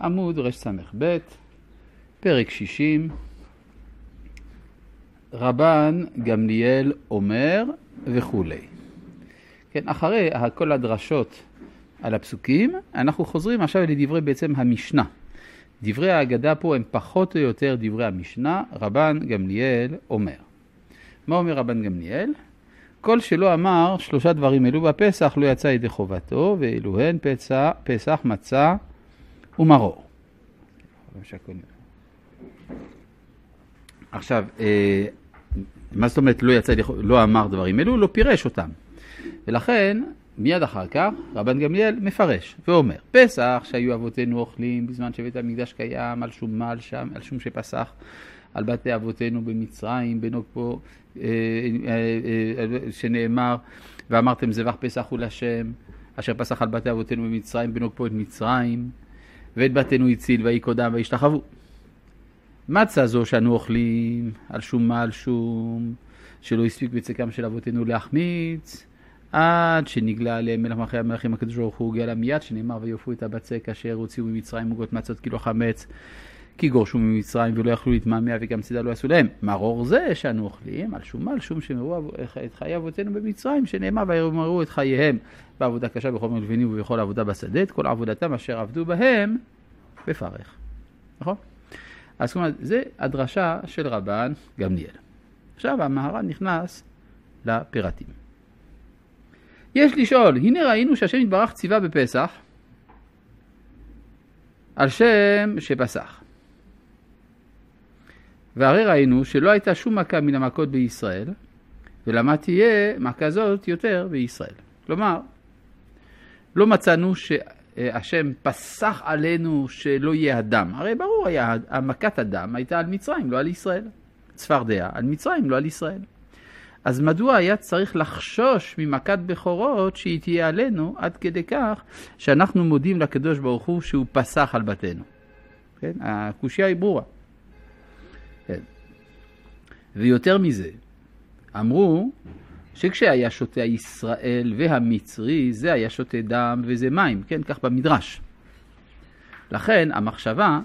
עמוד רס"ב, פרק 60, רבן גמליאל אומר וכו'. כן, אחרי כל הדרשות על הפסוקים, אנחנו חוזרים עכשיו לדברי בעצם המשנה. דברי ההגדה פה הם פחות או יותר דברי המשנה. רבן גמליאל אומר. מה אומר רבן גמליאל? כל שלא אמר שלושה דברים אלו בפסח לא יצא ידי חובתו, ואלו הן פסח, מצה ומרור. עכשיו, מה זאת אומרת לא אמר דברים אלו? לא פירש אותם. ולכן, מיד אחר כך, רבן גמליאל מפרש ואומר, פסח שהיו אבותינו אוכלים בזמן שבית המקדש קיים, על שום שפסח, על בתי אבותינו במצרים, בנוקפו, שנאמר, ואמרתם זבח פסח הוא לשם, אשר פסח על בתי אבותינו במצרים, בנוקפו את מצרים, ואת בתינו הציל, ויהי קודם וישתחוו. מצה זו שאנו אוכלים, על שום, שלא הספיק בצקם של אבותינו להחמיץ, עד שנגלה עליהם מלך מלכי המלכים הקדוש ברוך הוא הגיע מיד, שנאמר ויופו את הבצק אשר הוציאו ממצרים מוגות מצות כאילו חמץ, כי גורשו ממצרים ולא יכלו להתמהמה וגם צידה לא עשו להם. מרור זה שאנו אוכלים על שום שמרו את חיי אבותינו במצרים, שנאמר וימרו את חייהם בעבודה קשה בכל מלבנים ובכל עבודה בשדה, את כל עבודתם אשר עבדו בהם בפרך. נכון? אז כלומר, זה הדרשה של רבן גמליאל. עכשיו המהר"ל נכנס לפירטים. יש לשאול, הנה ראינו שהשם יתברך ציווה בפסח על שם שפסח. והרי ראינו שלא הייתה שום מכה מן המכות בישראל, ולמה תהיה מכה זאת יותר בישראל. כלומר, לא מצאנו שהשם פסח עלינו שלא יהיה אדם. הרי ברור היה, המכת אדם הייתה על מצרים, לא על ישראל. צפרדע, על מצרים, לא על ישראל. אז מדוע היה צריך לחשוש ממכת בכורות שהיא תהיה עלינו עד כדי כך שאנחנו מודים לקדוש ברוך הוא שהוא פסח על בתינו? כן? הקושיה היא ברורה. כן. ויותר מזה, אמרו שכשהיה שותה ישראל והמצרי, זה היה שותה דם וזה מים, כן? כך במדרש. לכן המחשבה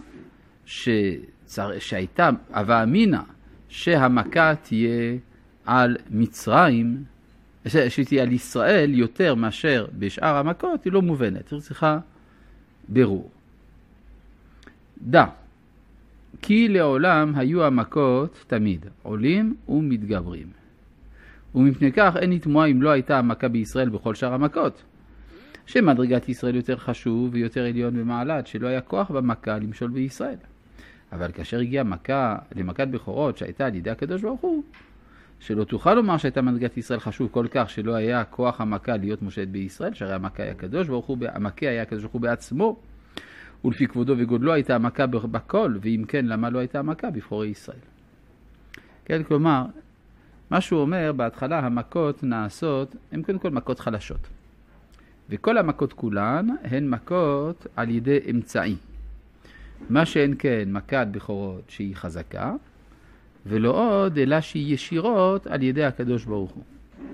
שהייתה הווה אמינה שהמכה תהיה על מצרים, שתהיה על ישראל יותר מאשר בשאר המכות, היא לא מובנת, היא צריכה ברור. דע, כי לעולם היו המכות תמיד, עולים ומתגברים. ומפני כך אין לתמוה אם לא הייתה המכה בישראל בכל שאר המכות. שמדרגת ישראל יותר חשוב ויותר עליון במעלת, שלא היה כוח במכה למשול בישראל. אבל כאשר הגיעה למכת בכורות שהייתה על ידי הקדוש ברוך הוא, שלא תוכל לומר שהייתה מדרגת ישראל חשוב כל כך שלא היה כוח המכה להיות מושלת בישראל, שהרי המכה היה הקדוש ברוך הוא, המכה היה הקדוש ברוך הוא בעצמו, ולפי כבודו וגודלו הייתה המכה בכל, ואם כן למה לא הייתה המכה בבחורי ישראל. כן, כלומר, מה שהוא אומר בהתחלה המכות נעשות, הן קודם כל מכות חלשות. וכל המכות כולן הן מכות על ידי אמצעי. מה שאין כן מכת בכורות שהיא חזקה, ולא עוד אלא שהיא ישירות על ידי הקדוש ברוך הוא.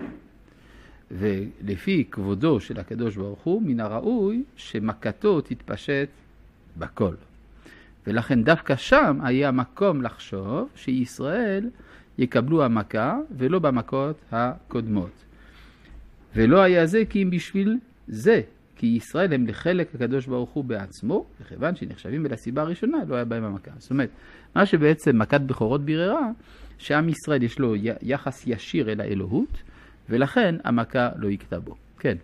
ולפי כבודו של הקדוש ברוך הוא, מן הראוי שמכתו תתפשט בכל. ולכן דווקא שם היה מקום לחשוב שישראל יקבלו המכה ולא במכות הקודמות. ולא היה זה כי אם בשביל זה, כי ישראל הם לחלק הקדוש ברוך הוא בעצמו, וכיוון שנחשבים לסיבה הראשונה, לא היה בהם המכה. זאת אומרת, מה שבעצם מכת בכורות ביררה, שעם ישראל יש לו יחס ישיר אל האלוהות, ולכן המכה לא יקטע בו. כן.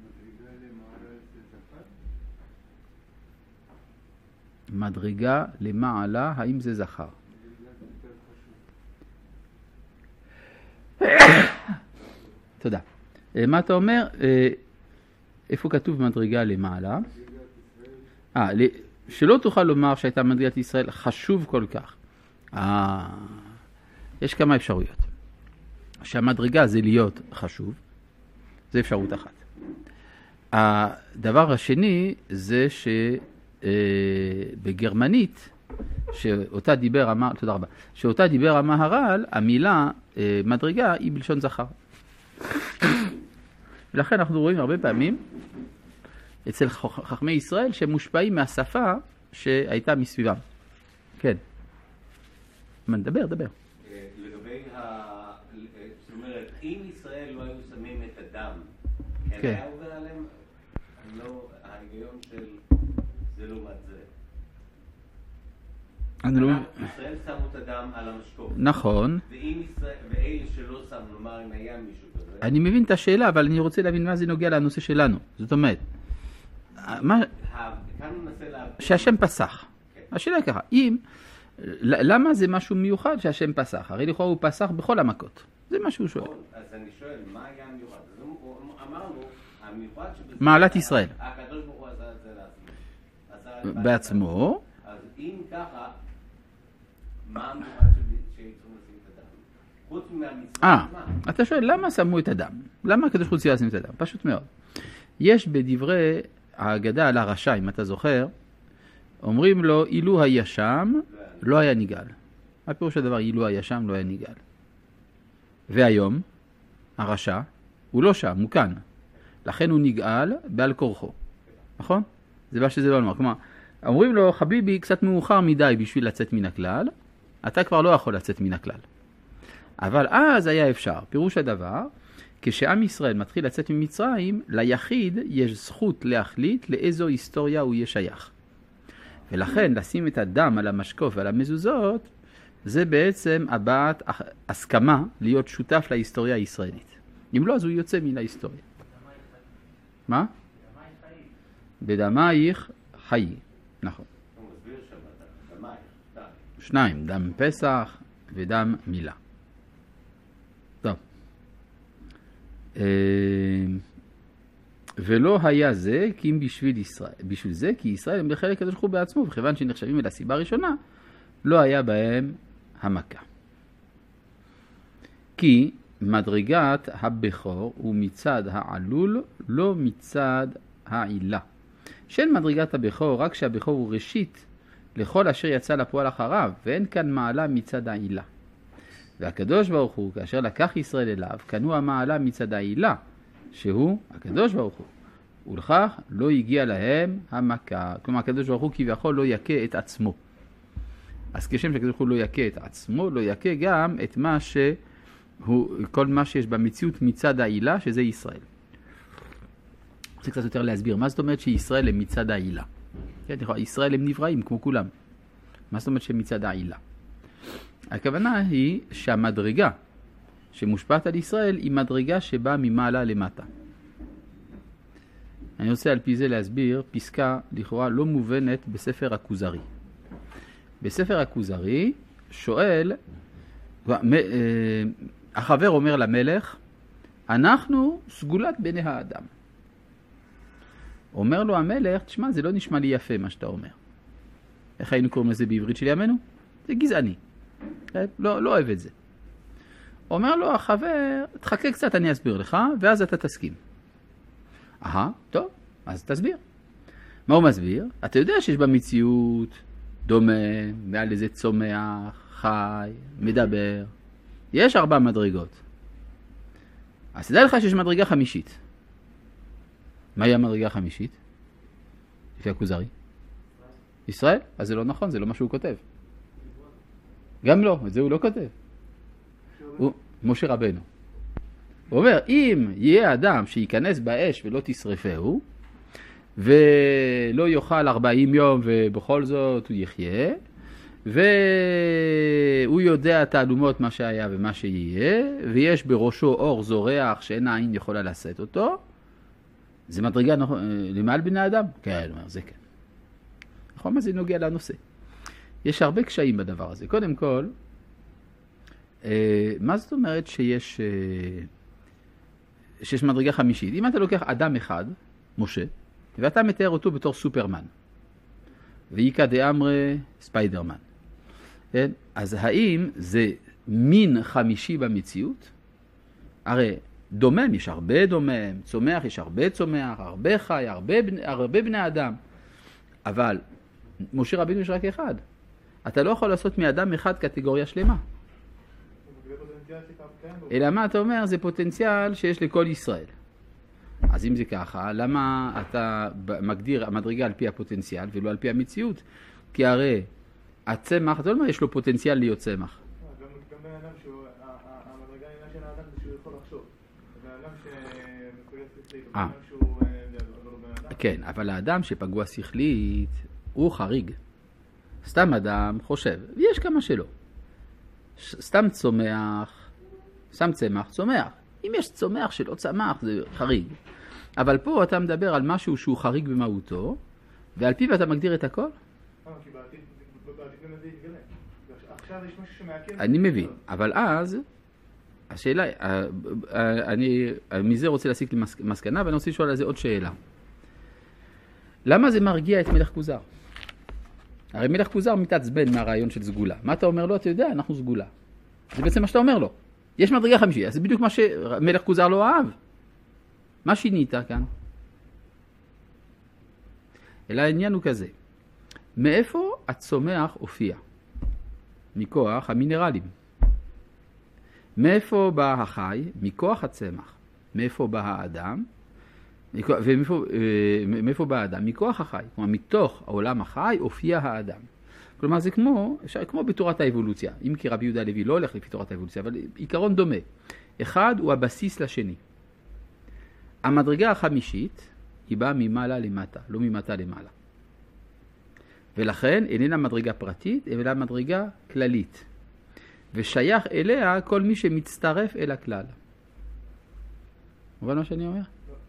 מדרגה למעלה, האם זה זכר? תודה. מה אתה אומר? איפה כתוב מדרגה למעלה? שלא תוכל לומר שהייתה מדרגת ישראל חשוב כל כך. יש כמה אפשרויות. שהמדרגה זה להיות חשוב, זה אפשרות אחת. הדבר השני זה שבגרמנית, שאותה דיבר המהר"ל, המילה מדרגה היא בלשון זכר. ולכן אנחנו רואים הרבה פעמים אצל חכמי ישראל שהם מושפעים מהשפה שהייתה מסביבם. כן. דבר. לגבי זאת אומרת, אם ישראל לא היו שמים את הדם, כן היה עובר עליהם? ההיגיון של זה לעומת זה. ישראל שמו את הדם על המשקוף. נכון. ואלה שלא שמו, נאמר אם היה מישהו כזה. אני מבין את השאלה, אבל אני רוצה להבין מה זה נוגע לנושא שלנו. זאת אומרת, שהשם פסח. השאלה היא ככה, למה זה משהו מיוחד שהשם פסח? הרי לכאורה הוא פסח בכל המכות. זה מה שהוא שואל. אז אני שואל, מה היה המיוחד? אמרנו, המיוחד שבזה... מעלת ישראל. הקדוש ברוך הוא עשה את זה בעצמו. אז אם ככה, מה המיוחד שיצאו לשים את הדם? חוץ מהמצווה, מה? אתה שואל, למה שמו את הדם? למה הקדוש ברוך הוא לשים את הדם? פשוט מאוד. יש בדברי ההגדה על הרשע, אם אתה זוכר, אומרים לו, אילו היה שם, לא היה ניגל. הפירוש הדבר, אילו היה שם, לא היה ניגל. והיום, הרשע, הוא לא שם, הוא כאן. לכן הוא נגאל בעל כורחו. נכון? זה מה שזה לא נאמר. כלומר, אומרים לו, חביבי, קצת מאוחר מדי בשביל לצאת מן הכלל, אתה כבר לא יכול לצאת מן הכלל. אבל אז היה אפשר. פירוש הדבר, כשעם ישראל מתחיל לצאת ממצרים, ליחיד יש זכות להחליט לאיזו היסטוריה הוא יהיה שייך. ולכן לשים את הדם על המשקוף ועל המזוזות, זה בעצם הבעת הסכמה להיות שותף להיסטוריה הישראלית. אם לא, אז הוא יוצא מן ההיסטוריה. מה? בדמייך חיי. נכון. שניים, דם פסח ודם מילה. טוב. ולא היה זה כי אם בשביל זה כי ישראל הם בחלק הקדוש ברוך הוא בעצמו, וכיוון שנחשבים אל הסיבה הראשונה, לא היה בהם המכה. כי מדרגת הבכור הוא מצד העלול, לא מצד העילה. של מדרגת הבכור, רק שהבכור הוא ראשית לכל אשר יצא לפועל אחריו, ואין כאן מעלה מצד העילה. והקדוש ברוך הוא, כאשר לקח ישראל אליו, כנו המעלה מצד העילה, שהוא הקדוש ברוך הוא. ולכך לא הגיע להם המכה. כלומר, הקדוש ברוך הוא כביכול לא יקה את עצמו. אז כשם שהקדוש ברוך הוא לא יקה את עצמו, לא יקה גם את כל מה שיש במציאות מצד העילה, שזה ישראל. זה קצת יותר להסביר. מה זאת אומרת שישראל הם מצד העילה? כן, ישראל הם נבראים כמו כולם. מה זאת אומרת שהם מצד העילה? הכוונה היא שהמדרגה שמושפעת על ישראל היא מדרגה שבאה ממעלה למטה. אני רוצה על פי זה להסביר פסקה לכאורה לא מובנת בספר הכוזרי. בספר הכוזרי שואל, החבר אומר למלך, אנחנו סגולת בני האדם. אומר לו המלך, תשמע, זה לא נשמע לי יפה מה שאתה אומר. איך היינו קוראים לזה בעברית של ימינו? זה גזעני. לא אוהב את זה. אומר לו החבר, תחכה קצת, אני אסביר לך, ואז אתה תסכים. טוב, אז תסביר. מה הוא מסביר? אתה יודע שיש במציאות דומה, מעל איזה צומח, חי, מדבר. יש 4 מדרגות. אז תדע לך שיש מדרגה חמישית. מהי המדרגה החמישית? לפי הכוזרי. ישראל? אז זה לא נכון, זה לא מה שהוא כותב. גם לא, את זה הוא לא כותב. משה רבנו. הוא אומר, אם יהיה אדם שייכנס באש ולא תשרפהו, ולא יאכל 40 יום ובכל זאת הוא יחיה, והוא יודע תעלומות מה שהיה ומה שיהיה, ויש בראשו אור זורח שאין העין יכולה לשאת אותו, זה מדרגה למעל בני האדם? כן, הוא אומר, זה כן. נכון, מה זה נוגע לנושא? יש הרבה קשיים בדבר הזה. קודם כל, מה זאת אומרת שיש מדרגה חמישית? אם אתה לוקח אדם אחד, משה, ואתה מתאר אותו בתור סופרמן, ואיקה דאמרי ספיידרמן, כן? אז האם זה מין חמישי במציאות? הרי דומם, יש הרבה דומם, צומח, יש הרבה צומח, הרבה חי, הרבה בני אדם. אבל משה רבינו יש רק אחד. אתה לא יכול לעשות מאדם אחד קטגוריה שלמה. אלא מה אתה אומר? זה פוטנציאל שיש לכל ישראל. אז אם זה ככה, למה אתה מגדיר המדרגה על פי הפוטנציאל ולא על פי המציאות? כי הרי הצמח, אתה לא אומר, יש לו פוטנציאל להיות צמח. גם בן אדם המדרגה העניין של האדם זה שהוא יכול לחשוב. בן אדם שפגוע שכלית, בן אדם שהוא בן אדם. כן, אבל האדם שפגוע שכלית הוא חריג. סתם אדם חושב, ויש כמה שלא. סתם צמח, צומח. אם יש צומח שלא צמח, זה חריג. אבל פה אתה מדבר על משהו שהוא חריג במהותו, ועל פיו אתה מגדיר את הכל? כי בעתיד גם זה יתגלה. עכשיו יש משהו שמעכב. אני מבין, אבל אז, השאלה, אני מזה רוצה להסיק למסקנה, ואני רוצה לשאול על זה עוד שאלה. למה זה מרגיע את מלך כוזר? הרי מלך כוזר מתעצבן מהרעיון של סגולה. מה אתה אומר לו? אתה יודע, אנחנו סגולה. זה בעצם מה שאתה אומר לו. יש מדרגה חמישית, אז זה בדיוק מה שמלך כוזר לא אהב. מה שינית כאן? אלא העניין הוא כזה. מאיפה הצומח הופיע? מכוח המינרלים. מאיפה בא החי? מכוח הצמח. מאיפה בא האדם? ומאיפה בא האדם? מכוח החי. כלומר, מתוך העולם החי הופיע האדם. כלומר, זה כמו בתורת האבולוציה. אם כי רבי יהודה הלוי לא הולך לפי תורת האבולוציה, אבל עיקרון דומה. אחד הוא הבסיס לשני. המדרגה החמישית היא באה ממעלה למטה, לא ממטה למעלה. ולכן איננה מדרגה פרטית, אלא מדרגה כללית. ושייך אליה כל מי שמצטרף אל הכלל. מובן מה שאני אומר?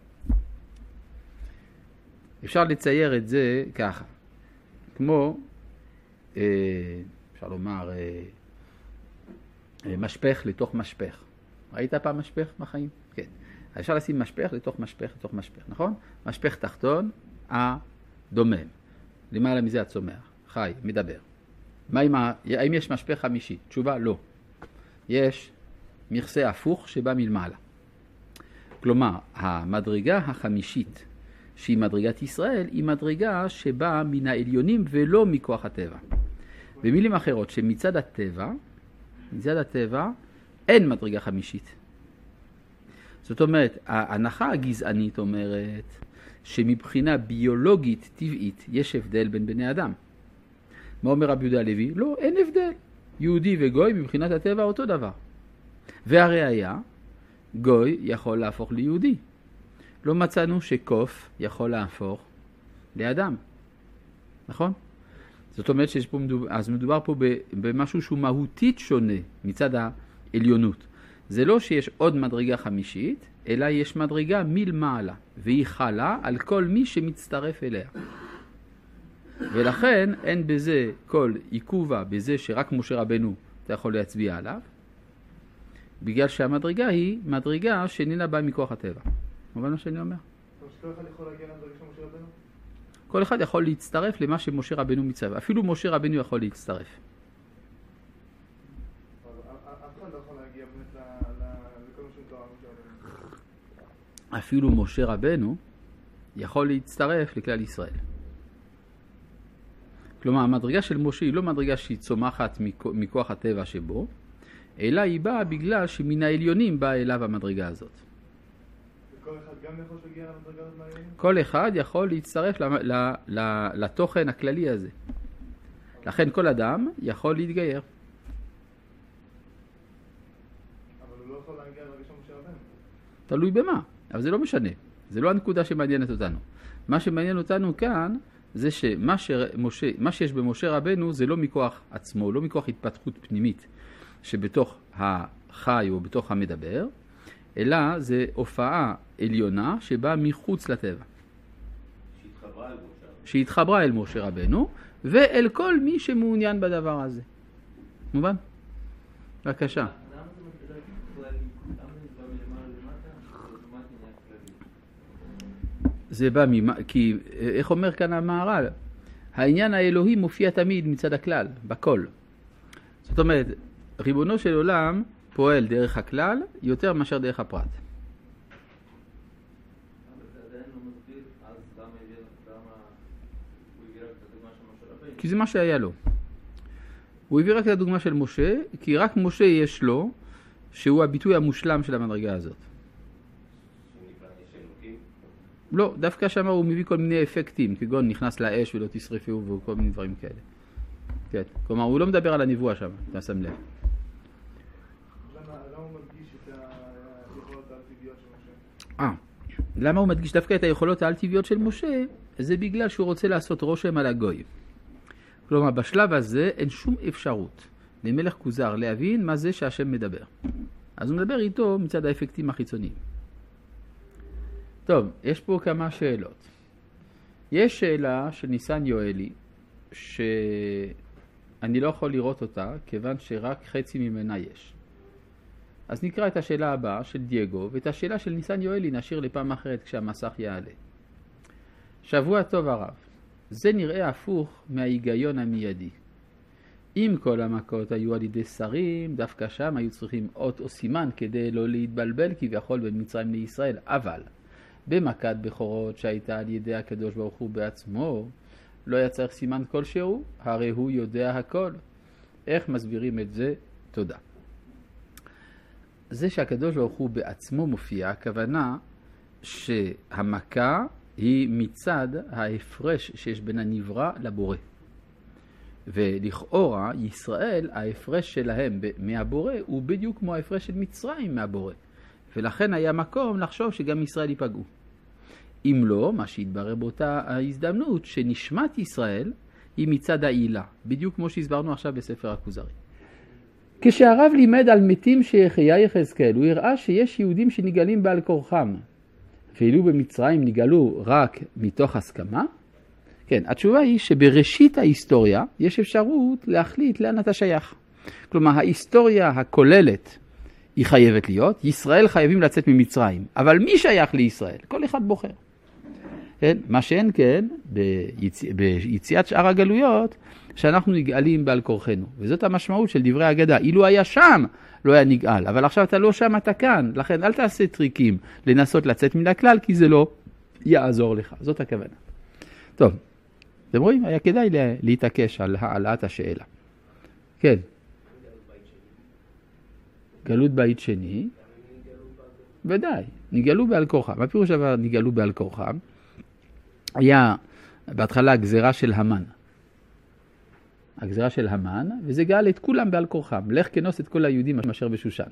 אפשר לצייר את זה ככה. כמו, אפשר לומר, משפך לתוך משפך. ראית פעם משפך בחיים? כן. אפשר לשים משפך לתוך משפך לתוך משפך, נכון? משפך תחתון, הדומם. למעלה מזה הצומח, חי, מדבר. האם יש משפך חמישי? תשובה, לא. יש מכסה הפוך שבא מלמעלה. כלומר, המדרגה החמישית, שהיא מדרגת ישראל, היא מדרגה שבאה מן העליונים ולא מכוח הטבע. במילים אחרות, שמצד הטבע, אין מדרגה חמישית. זאת אומרת, ההנחה הגזענית אומרת שמבחינה ביולוגית טבעית יש הבדל בין בני אדם. מה אומר רבי יהודה הלוי? לא, אין הבדל. יהודי וגוי מבחינת הטבע אותו דבר. והראיה, גוי יכול להפוך ליהודי. לא מצאנו שקוף יכול להפוך לאדם. נכון? זאת אומרת אז מדובר פה במשהו שהוא מהותית שונה מצד העליונות. זה לא שיש עוד מדרגה חמישית, אלא יש מדרגה מלמעלה, והיא חלה על כל מי שמצטרף אליה. ולכן אין בזה כל עיכובה בזה שרק משה רבנו אתה יכול להצביע עליו, בגלל שהמדרגה היא מדרגה שאיננה באה מכוח הטבע. מובן מה שאני אומר? כל אחד יכול להגיע למדרגה של משה רבנו? כל אחד יכול להצטרף למה שמשה רבנו מצווה. אפילו משה רבנו יכול להצטרף. אפילו משה רבנו יכול להצטרף לכלל ישראל. כלומר, המדרגה של משה היא לא מדרגה שהיא צומחת מכוח הטבע שבו, אלא היא באה בגלל שמן העליונים באה אליו המדרגה הזאת. וכל אחד גם יכול להגיע למדרגה הזאת מהעליונים? כל אחד יכול להצטרף לתוכן הכללי הזה. לכן כל אדם יכול להתגייר. אבל הוא לא יכול להגיע למדרגה של משה רבנו. תלוי במה, אבל זה לא משנה. זה לא הנקודה שמעניינת אותנו. מה שמעניין אותנו כאן זה שמה שיש במשה רבנו זה לא מכוח עצמו, לא מכוח התפתחות פנימית שבתוך החי או בתוך המדבר, אלא זה הופעה עליונה שבאה מחוץ לטבע. שהתחברה אל משה רבנו ואל כל מי שמעוניין בדבר הזה. מובן? בבקשה. זה בא כי איך אומר כאן המהר"ל? העניין האלוהי מופיע תמיד מצד הכלל, בכל. זאת אומרת, ריבונו של עולם פועל דרך הכלל יותר מאשר דרך הפרט. כי זה מה שהיה לו. הוא הביא רק את הדוגמה של משה, כי רק משה יש לו, שהוא הביטוי המושלם של המדרגה הזאת. לא, דווקא שם הוא מביא כל מיני אפקטים, כגון נכנס לאש ולא תשרפו וכל מיני דברים כאלה. כן, כלומר הוא לא מדבר על הנבואה שם, אתה שם לב. למה הוא מדגיש את היכולות העל-טבעיות של משה? למה הוא מדגיש דווקא את היכולות העל-טבעיות של משה? זה בגלל שהוא רוצה לעשות רושם על הגוי. כלומר, בשלב הזה אין שום אפשרות למלך כוזר להבין מה זה שהשם מדבר. אז הוא מדבר איתו מצד האפקטים החיצוניים. טוב, יש פה כמה שאלות. יש שאלה של ניסן יואלי, שאני לא יכול לראות אותה, כיוון שרק חצי ממנה יש. אז נקרא את השאלה הבאה של דייגו, ואת השאלה של ניסן יואלי נשאיר לפעם אחרת כשהמסך יעלה. שבוע טוב הרב. זה נראה הפוך מההיגיון המיידי. אם כל המכות היו על ידי שרים, דווקא שם היו צריכים אות או סימן כדי לא להתבלבל כביכול בין מצרים לישראל. אבל במכת בכורות שהייתה על ידי הקדוש ברוך הוא בעצמו, לא היה צריך סימן כלשהו, הרי הוא יודע הכל. איך מסבירים את זה? תודה. זה שהקדוש ברוך הוא בעצמו מופיע, הכוונה שהמכה היא מצד ההפרש שיש בין הנברא לבורא. ולכאורה ישראל, ההפרש שלהם מהבורא הוא בדיוק כמו ההפרש של מצרים מהבורא. ולכן היה מקום לחשוב שגם ישראל ייפגעו. אם לא, מה שהתברר באותה ההזדמנות, שנשמת ישראל היא מצד העילה, בדיוק כמו שהסברנו עכשיו בספר הכוזרי. כשהרב לימד על מתים שיחיה יחזקאל, הוא הראה שיש יהודים שנגלים בעל כורחם, ואילו במצרים נגלו רק מתוך הסכמה. כן, התשובה היא שבראשית ההיסטוריה יש אפשרות להחליט לאן אתה שייך. כלומר, ההיסטוריה הכוללת היא חייבת להיות, ישראל חייבים לצאת ממצרים, אבל מי שייך לישראל? כל אחד בוחר. כן? מה שאין כן, ביציאת שאר הגלויות, שאנחנו נגאלים בעל כורחנו. וזאת המשמעות של דברי ההגדה. אילו היה שם, לא היה נגאל. אבל עכשיו אתה לא שם, אתה כאן. לכן אל תעשה טריקים לנסות לצאת מן הכלל, כי זה לא יעזור לך. זאת הכוונה. טוב, אתם רואים? היה כדאי להתעקש על העלאת השאלה. כן. גלות בית שני. ודאי. נגאלו בעל כורחם. מה פירוש דבר נגאלו בעל כורחם? היה בהתחלה הגזרה של המן. הגזרה של המן, וזה גאל את כולם בעל כורחם. לך כנוס את כל היהודים אשר בשושן.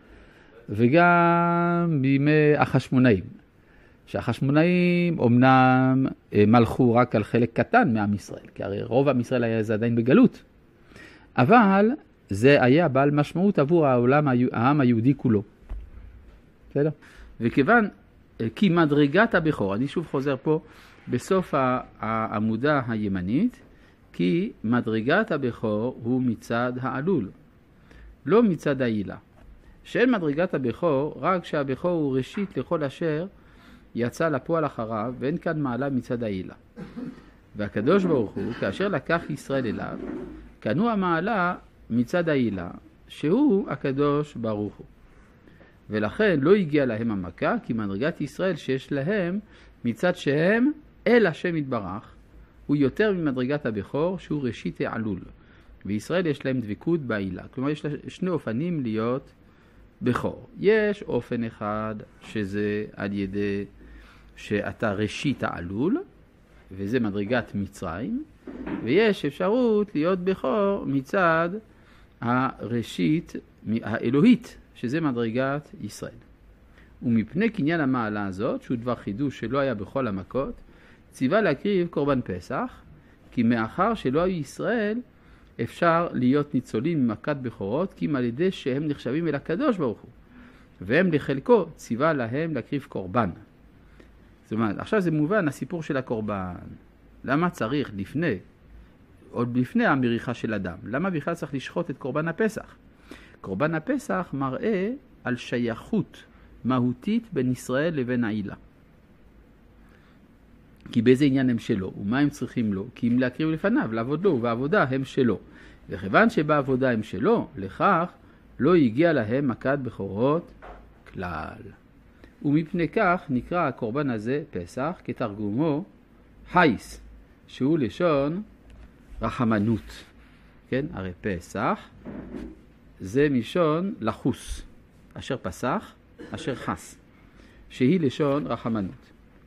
וגם בימי החשמונאים. שהחשמונאים אומנם מלכו רק על חלק קטן מעם ישראל, כי הרי רוב עם ישראל היה זה עדיין בגלות. אבל זה היה בעל משמעות עבור העם היהודי כולו. בסדר? וכיוון, כי מדרגת הבכור, אני שוב חוזר פה בסוף העמודה הימנית, כי מדרגת הבכור הוא מצד העלול, לא מצד העילה. שאין מדרגת הבכור, רק שהבכור הוא ראשית לכל אשר יצא לפועל אחריו, ואין כאן מעלה מצד העילה. והקדוש ברוך הוא, כאשר לקח ישראל אליו, קנו המעלה מצד העילה, שהוא הקדוש ברוך הוא. ולכן לא הגיע להם המכה, כי מדרגת ישראל שיש להם מצד שהם אל השם יתברך, הוא יותר ממדרגת הבכור שהוא ראשית העלול. וישראל יש להם דבקות בעילה. כלומר יש שני אופנים להיות בכור. יש אופן אחד שזה על ידי שאתה ראשית העלול, וזה מדרגת מצרים, ויש אפשרות להיות בכור מצד הראשית האלוהית, שזה מדרגת ישראל. ומפני קניין המעלה הזאת, שהוא דבר חידוש שלא היה בכל המכות, ציווה להקריב קורבן פסח, כי מאחר שלא היו ישראל, אפשר להיות ניצולים ממכת בכורות, כי על ידי שהם נחשבים אל הקדוש ברוך הוא. והם לחלקו ציווה להם להקריב קורבן. זאת אומרת, עכשיו זה מובן הסיפור של הקורבן. למה צריך עוד לפני המריחה של אדם? למה בכלל צריך לשחוט את קורבן הפסח? קורבן הפסח מראה על שייכות מהותית בין ישראל לבין העילה. כי באיזה עניין הם שלו, ומה הם צריכים לו? כי אם להקריב לפניו, לעבוד לו, ובעבודה הם שלו. וכיוון שבעבודה הם שלו, לכך לא הגיע להם מכת בכורות כלל. ומפני כך נקרא הקורבן הזה פסח כתרגומו חייס, שהוא לשון רחמנות. כן? הרי פסח זה משון לחוס, אשר פסח, אשר חס, שהיא לשון רחמנות.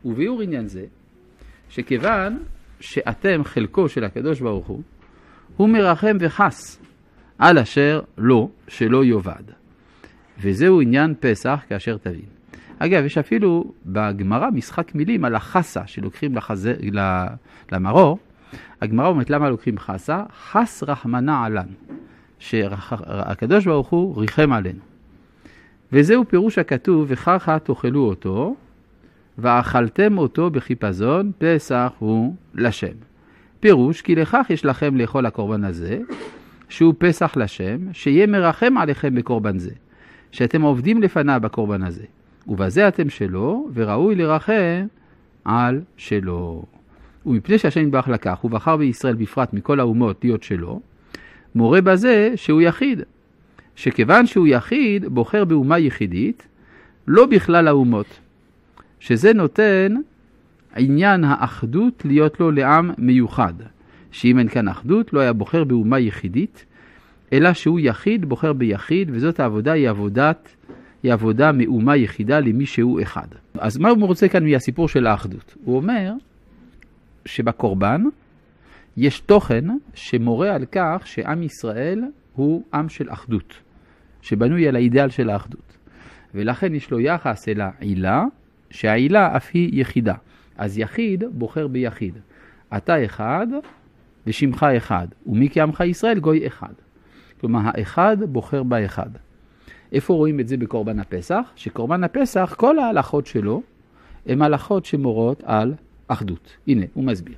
וביאור עניין זה, שכיוון שאתם חלקו של הקדוש ברוך הוא מרחם וחס על אשר לא, שלא יובד. וזהו עניין פסח כאשר תבין. אגב, יש אפילו בגמרא משחק מילים על החסה שלוקחים למרור. הגמרא אומרת למה לוקחים חסה? חס רחמנה עלן, שהקדוש ברוך הוא ריחם עלינו. וזהו פירוש הכתוב, וככה תאכלו אותו, ואכלתם אותו בחיפזון, פסח הוא לשם. פירוש, כי לכך יש לכם לאכול הקורבן הזה, שהוא פסח לשם, שיהיה מרחם עליכם בקורבן זה, שאתם עובדים לפניו בקורבן הזה, ובזה אתם שלו, וראוי לרחם על שלו. ומפני שהשם יתברך לקח, הוא בחר בישראל בפרט מכל האומות להיות שלו, מורה בזה שהוא יחיד, שכיוון שהוא יחיד, בוחר באומה יחידית, לא בכלל האומות, שזה נותן עניין האחדות להיות לו לעם מיוחד, שאם אין כאן אחדות, לא היה בוחר באומה יחידית, אלא שהוא יחיד, בוחר ביחיד, וזאת העבודה היא עבודה מאומה יחידה למי שהוא אחד. אז מה הוא רוצה כאן מהסיפור של האחדות? הוא אומר שבקורבן יש תוכן שמורה על כך שעם ישראל הוא עם של אחדות, שבנוי על האידאל של האחדות. ולכן יש לו יחס אל העילה, שהעילה אף היא יחידה. אז יחיד בוחר ביחיד. אתה אחד ושמך אחד, ומי כעמך ישראל גוי אחד. כלומר, האחד בוחר באחד. איפה רואים את זה בקורבן הפסח? שקורבן הפסח, כל ההלכות שלו, הן הלכות שמורות על אחדות. הנה, הוא מסביר.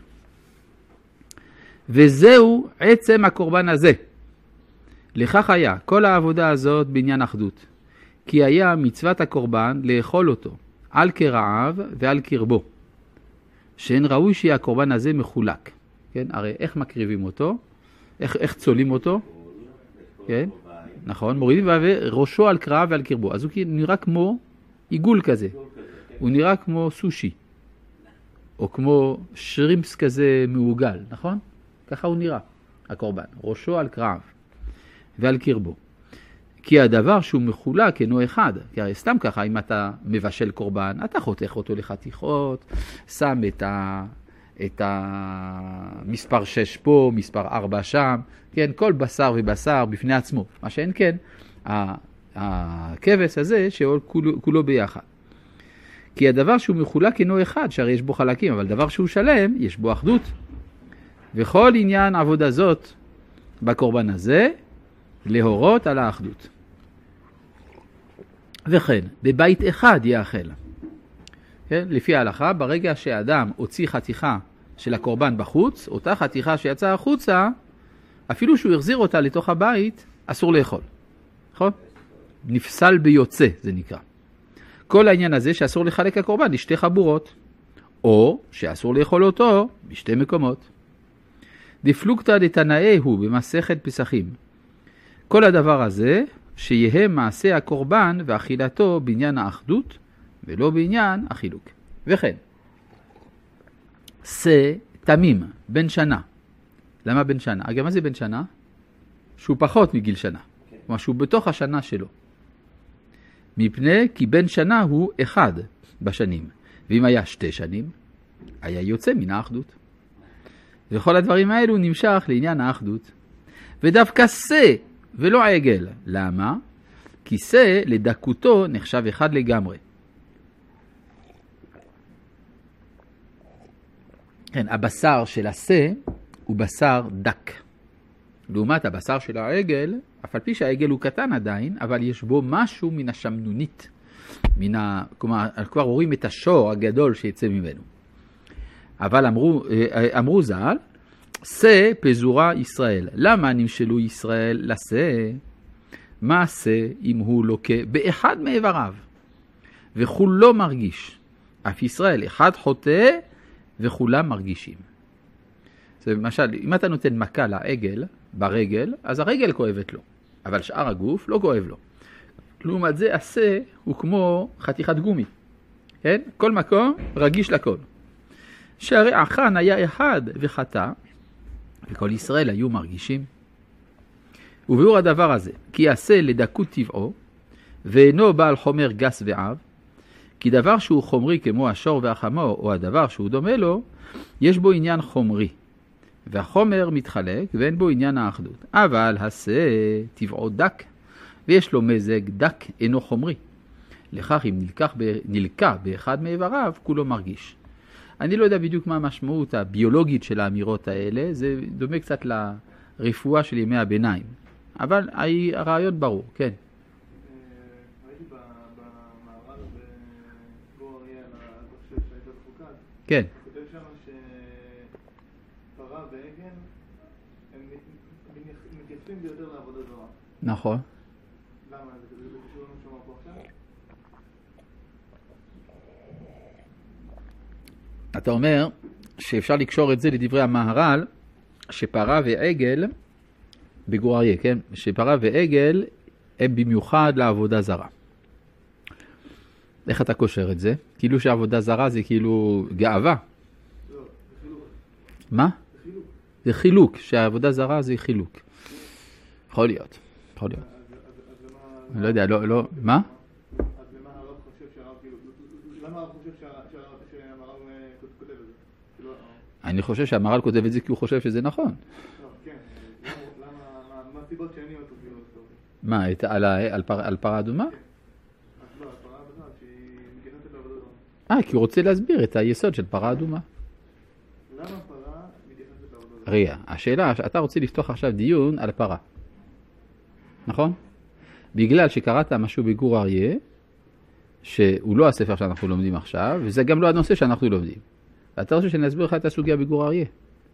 וזהו עצם הקורבן הזה. לכך היה כל העבודה הזאת בעניין אחדות. כי היה מצוות הקורבן לאכול אותו, על כרעב ועל קרבו. שאין ראוי שיהיה הקורבן הזה מחולק. כן? הרי איך מקריבים אותו? איך צולים אותו? כן? נכון, מורידים וראשו על קרעב ועל קרבו. אז הוא נראה כמו עיגול כזה. הוא נראה כמו סושי. או כמו שרימפס כזה מעוגל, נכון? ככה הוא נראה, הקורבן. ראשו על קרעב ועל קרבו. כי הדבר שהוא מחולק אינו אחד. כי הרי סתם ככה, אם אתה מבשל קורבן, אתה חותך אותו לחתיכות, שם את המספר 6 פה, מספר 4 שם, כן, כל בשר ובשר בפני עצמו. מה שאין כן, הכבש הזה שכולו ביחד. כי הדבר שהוא מחולק אינו אחד, שהרי יש בו חלקים, אבל דבר שהוא שלם, יש בו אחדות. וכל עניין עבודה זאת בקורבן הזה, להורות על האחדות. וכן, בבית אחד יאכל. כן? לפי ההלכה, ברגע שהאדם הוציא חתיכה של הקורבן בחוץ, אותה חתיכה שיצאה החוצה, אפילו שהוא החזיר אותה לתוך הבית, אסור לאכול. נכון? נפסל ביוצא, זה נקרא. כל העניין הזה שאסור לחלק הקורבן לשתי חבורות, או שאסור לאכול אותו בשתי מקומות. דפלוגתא דתנאי הוא במסכת פסחים. כל הדבר הזה שיהיה מעשה הקורבן ואכילתו בעניין האחדות ולא בעניין החילוק. וכן, תמים, בן שנה. למה בן שנה? אגב, מה זה בן שנה? שהוא פחות מגיל שנה. כלומר, שהוא בתוך השנה שלו. מפני כי בן שנה הוא אחד בשנים. ואם היה 2 שנים, היה יוצא מן האחדות. וכל הדברים האלו נמשך לעניין האחדות. ודווקא ולא עגל. למה? כי לדקותו נחשב אחד לגמרי. כן, הבשר של הוא בשר דק. לעומת הבשר של העגל, אף על פי שהעגל הוא קטן עדיין, אבל יש בו משהו מן השמנונית. כלומר, כבר רואים את השור הגדול שיצא ממנו. אבל אמרו ז"ל, פזורה ישראל. למה נמשלו ישראל לשה? מה אם הוא לוקה באחד מאיבריו? וכולו מרגיש. אף ישראל אחד חוטא וכולם מרגישים. זה למשל, אם אתה נותן מכה לעגל, ברגל, אז הרגל כואבת לו. אבל שאר הגוף לא כואב לו. לעומת זה, הוא כמו חתיכת גומי. כן? כל מקום רגיש לכל. שהרי אחן היה אחד וחטא, וכל ישראל היו מרגישים. וביאור הדבר הזה, כי לדקות טבעו, ואינו בעל חומר גס ועב, כי דבר שהוא חומרי כמו השור והחמור, או הדבר שהוא דומה לו, יש בו עניין חומרי. והחומר מתחלק ואין בו עניין האחדות. אבל הסה טבעו דק, ויש לו מזג דק אינו חומרי. לכך אם נלקה באחד מאיבריו, כולו מרגיש. אני לא יודע בדיוק מה המשמעות הביולוגית של האמירות האלה, זה דומה קצת לרפואה של ימי הביניים. אבל הרעיון ברור, כן. ראיתי במערב בגור אריה על הגוף שהייתה בחוקת. כן. הוא כותב שם שפרה ועגל הם מתייחסים ביותר לעבודה זרה. נכון. למה? זה קשור לנו שאומר פה עכשיו? אתה אומר שאפשר לקשור את זה לדברי המהר"ל, שפרה ועגל, בגור אריה, כן? שפרה ועגל הם במיוחד לעבודה זרה. איך אתה קושר את זה? כאילו שעבודה זרה זה כאילו גאווה. לא, זה חילוק. מה? זה חילוק. זה חילוק, שהעבודה זרה זה חילוק. יכול להיות, יכול להיות. אז למה... אני לא יודע, לא, מה? אז למה הרב חושב שהרב כאילו... למה הרב חושב שהמהר"ל כותב את זה? אני חושב שהמהר"ל כותב את זה כי הוא חושב שזה נכון. לא, כן. מה הסיבות שאני אותו כאילו מה, אותו? על פרה אדומה? אז לא, הפרה אדומה שהיא מתייחסת לעבודה זרה. כי הוא רוצה להסביר את היסוד של פרה אדומה. למה פרה מתייחסת לעבודה זרה? רגע, השאלה, אתה רוצה לפתוח עכשיו דיון על פרה. נכון? בגלל שקראת משהו בגור אריה, שהוא לא הספר שאנחנו לומדים עכשיו, וזה גם לא הנושא שאנחנו לומדים. ואתה רוצה שאני אסביר לך את הסוגיה בגור אריה?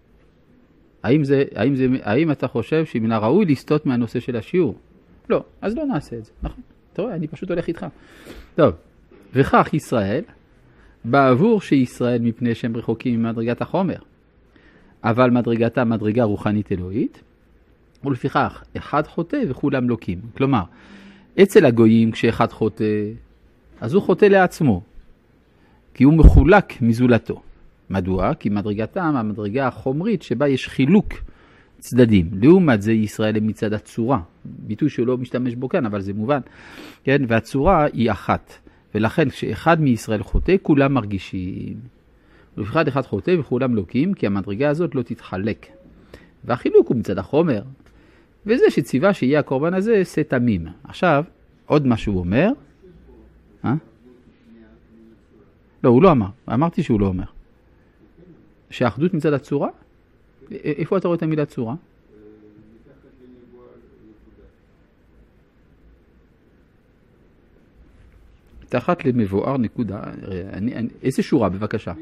האם אתה חושב שמן הראוי לסטות מהנושא של השיעור? לא, אז לא נעשה את זה, נכון? אתה רואה, אני פשוט הולך איתך. טוב, וכך ישראל, בעבור שישראל מפני שהם רחוקים ממדרגת החומר, אבל מדרגתה מדרגה רוחנית אלוהית, ולפיכך אחד חוטא וכולם לוקים. כלומר, אצל הגויים כשאחד חוטא, אז הוא חוטא לעצמו, כי הוא מחולק מזולתו. מדוע? כי מדרגתם המדרגה החומרית שבה יש חילוק צדדים. לעומת זה ישראל הם מצד הצורה. ביטוי שלא משתמש בו כאן, אבל זה מובן. כן? והצורה היא אחת. ולכן כשאחד מישראל חוטא, כולם מרגישים. ולפיכך אחד חוטא וכולם לוקים, כי המדרגה הזאת לא תתחלק. והחילוק הוא מצד החומר. וזה שציווה שיהיה הקורבן הזה, זה תמים. עכשיו, עוד מה שהוא אומר. לא, הוא לא אמר. אמרתי שהוא לא אומר. שהאחדות מצד הצורה? איפה אתה רואה את המילה צורה? תחת למבואר נקודה. איזה שורה בבקשה?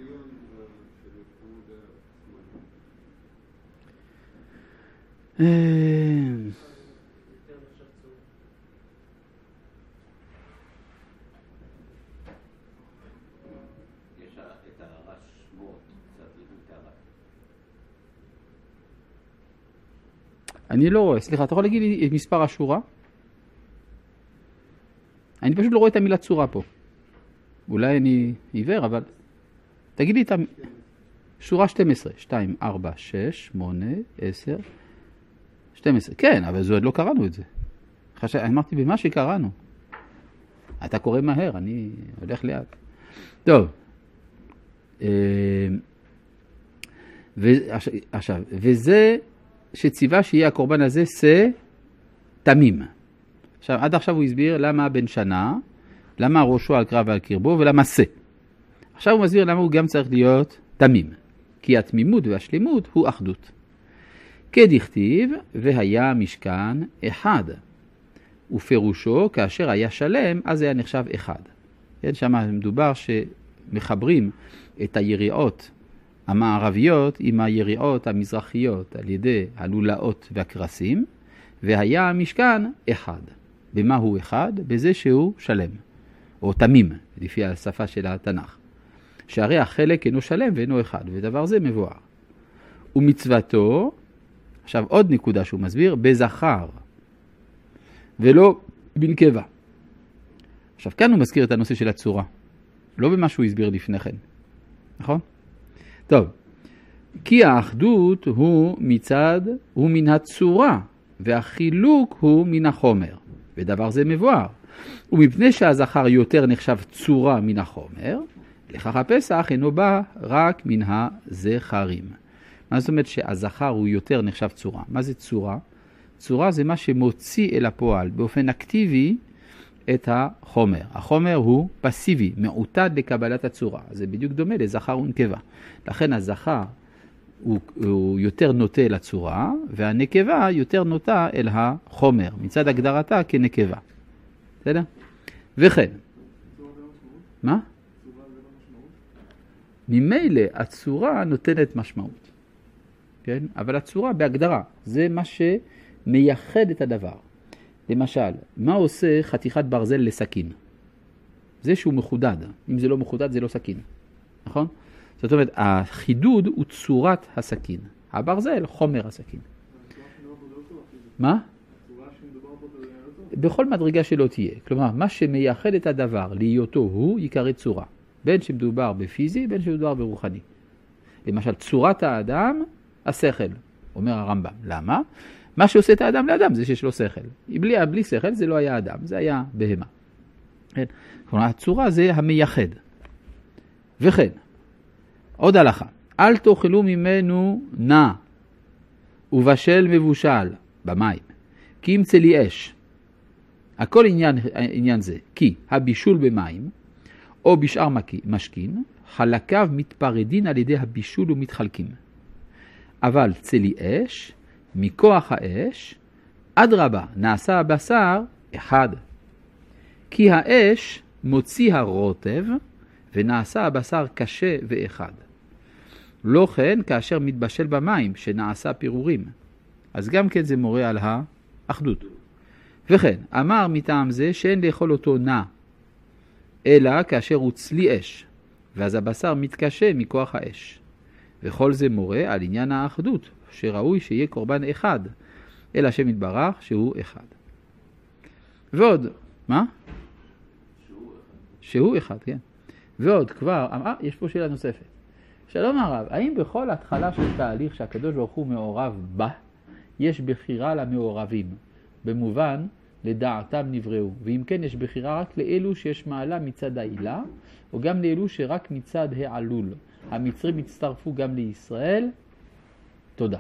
אני לא רואה, סליחה, אתה יכול להגיד לי את מספר השורה? אני פשוט לא רואה את המילה צורה פה. אולי אני עיוור, אבל... תגיד לי את שורה 12. 2, 4, 6, 8, 10, 12. כן, אבל זו עוד לא קראנו את זה. אמרתי במה שקראנו. אתה קורא מהר, אני הולך לאט. טוב. עכשיו, וזה... שציווה שיהיה הקורבן הזה זה תמים. עכשיו, עד עכשיו הוא הסביר למה בן שנה, למה ראשו על קרב ועל קרבו ולמה זה. עכשיו הוא מסביר למה הוא גם צריך להיות תמים. כי התמימות והשלימות הוא אחדות. כדכתיב והיה משכן אחד. ופירושו כאשר היה שלם אז היה נחשב אחד. כן, שם מדובר שמחברים את היריעות המערביות עם היריעות המזרחיות על ידי הלולאות והקרסים, והיה המשכן אחד. במה הוא אחד? בזה שהוא שלם, או תמים, לפי השפה של התנ"ך. שהרי החלק אינו שלם ואינו אחד, ודבר זה מבואר. ומצוותו, עכשיו עוד נקודה שהוא מסביר, בזכר, ולא בנקבה. עכשיו כאן הוא מזכיר את הנושא של הצורה, לא במה שהוא הסביר לפני כן, נכון? טוב, כי האחדות הוא מן הצורה, והחילוק הוא מן החומר. ודבר זה מבואר. ומפני שהזכר יותר נחשב צורה מן החומר, לכך הפסח אינו בא רק מן הזכרים. מה זאת אומרת שהזכר הוא יותר נחשב צורה? מה זה צורה? צורה זה מה שמוציא אל הפועל באופן אקטיבי את החומר. החומר הוא פסיבי, מעוטד לקבלת הצורה. זה בדיוק דומה לזכר ונקבה. לכן הזכר הוא יותר נוטה לצורה, והנקבה יותר נוטה אל החומר, מצד הגדרתה כנקבה. בסדר? וכן. מה? ממילא הצורה נותנת משמעות. כן? אבל הצורה בהגדרה, זה מה שמייחד את הדבר. למשל, מה עושה חתיכת ברזל לסכין? זה שהוא מחודד. אם זה לא מחודד, זה לא סכין. נכון? זאת אומרת, החידוד הוא צורת הסכין. הברזל, חומר הסכין. מה? בכל מדרגה שלא תהיה. כלומר, מה שמייחד את הדבר להיותו הוא יקרא צורה. בין שמדובר בפיזי, בין שמדובר ברוחני. למשל, צורת האדם, השכל, אומר הרמב"ם. למה? מה שעושה את האדם לאדם זה שיש לו שכל. בלי שכל זה לא היה אדם, זה היה בהמה. כלומר, הצורה זה המייחד. וכן, עוד הלכה, אל תאכלו ממנו נע ובשל מבושל במים, כי אם צלי אש. הכל עניין זה, כי הבישול במים או בשאר משכין, חלקיו מתפרדין על ידי הבישול ומתחלקים. אבל צלי אש, מכוח האש, אדרבה, נעשה הבשר אחד. כי האש מוציא הרוטב, ונעשה הבשר קשה ואחד. לא כן כאשר מתבשל במים, שנעשה פירורים. אז גם כן זה מורה על האחדות. וכן, אמר מטעם זה שאין לאכול אותו נע, אלא כאשר הוא צלי אש, ואז הבשר מתקשה מכוח האש. וכל זה מורה על עניין האחדות, שראוי שיהיה קורבן אחד, אלא השם יתברך שהוא אחד. ועוד, מה? שהוא אחד, כן. ועוד כבר, יש פה שאלה נוספת. שלום הרב, האם בכל התחלה של תהליך שהקדוש ברוך הוא מעורב בה, יש בחירה למעורבים, במובן לדעתם נבראו, ואם כן יש בחירה רק לאלו שיש מעלה מצד העילה, או גם לאלו שרק מצד העלול. המצרים הצטרפו גם לישראל. תודה.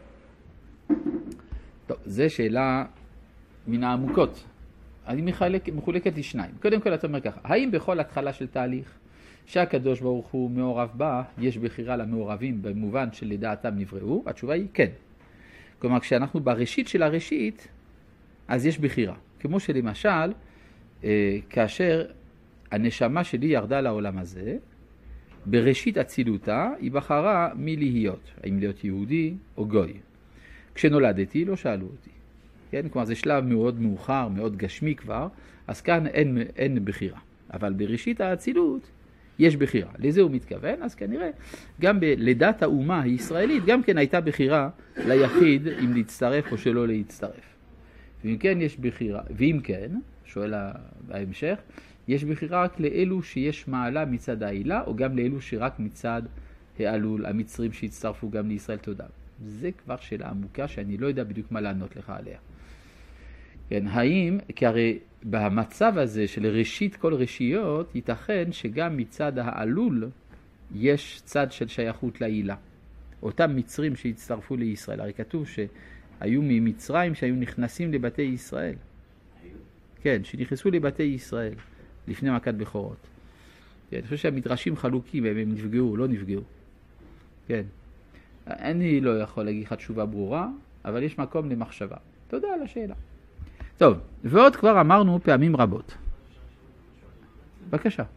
טוב, זו שאלה מן העמוקות. אני מחולקת לשניים. קודם כל אתה אומר ככה, האם בכל התחלה של תהליך שהקדוש ברוך הוא מעורב בה, יש בחירה למעורבים במובן שלדעתם נבראו? התשובה היא כן. כלומר, כשאנחנו בראשית של הראשית, אז יש בחירה. כמו שלמשל, כאשר הנשמה שלי ירדה לעולם הזה, בראשית אצילותה היא בחרה מי להיות, האם להיות יהודי או גוי. כשנולדתי לא שאלו אותי. כן? כלומר, זה שלב מאוד מאוחר, מאוד גשמי כבר, אז כאן אין בחירה. אבל בראשית האצילות יש בחירה. לזה הוא מתכוון, אז כנראה גם בלידת האומה הישראלית גם כן הייתה בחירה ליחיד אם להצטרף או שלא להצטרף. ואם כן יש בחירה, ואם כן, שואל בהמשך, יש בחירה רק לאלו שיש מעלה מצד העילה, או גם לאלו שרק מצד העלול, המצרים שהצטרפו גם לישראל. תודה. זה כבר שאלה עמוקה שאני לא יודע בדיוק מה לענות לך עליה. כן, האם, כי הרי במצב הזה של ראשית כל רשיות, ייתכן שגם מצד העלול יש צד של שייכות לעילה. אותם מצרים שהצטרפו לישראל, הרי כתוב שהיו ממצרים שהיו נכנסים לבתי ישראל. כן, שנכנסו לבתי ישראל לפני מכת בכורות. כן, אני חושב שהמדרשים חלוקים, הם נפגעו, לא נפגעו. כן. אני לא יכול להגיד לך תשובה ברורה, אבל יש מקום למחשבה. תודה על השאלה. טוב, ועוד כבר אמרנו פעמים רבות. בבקשה.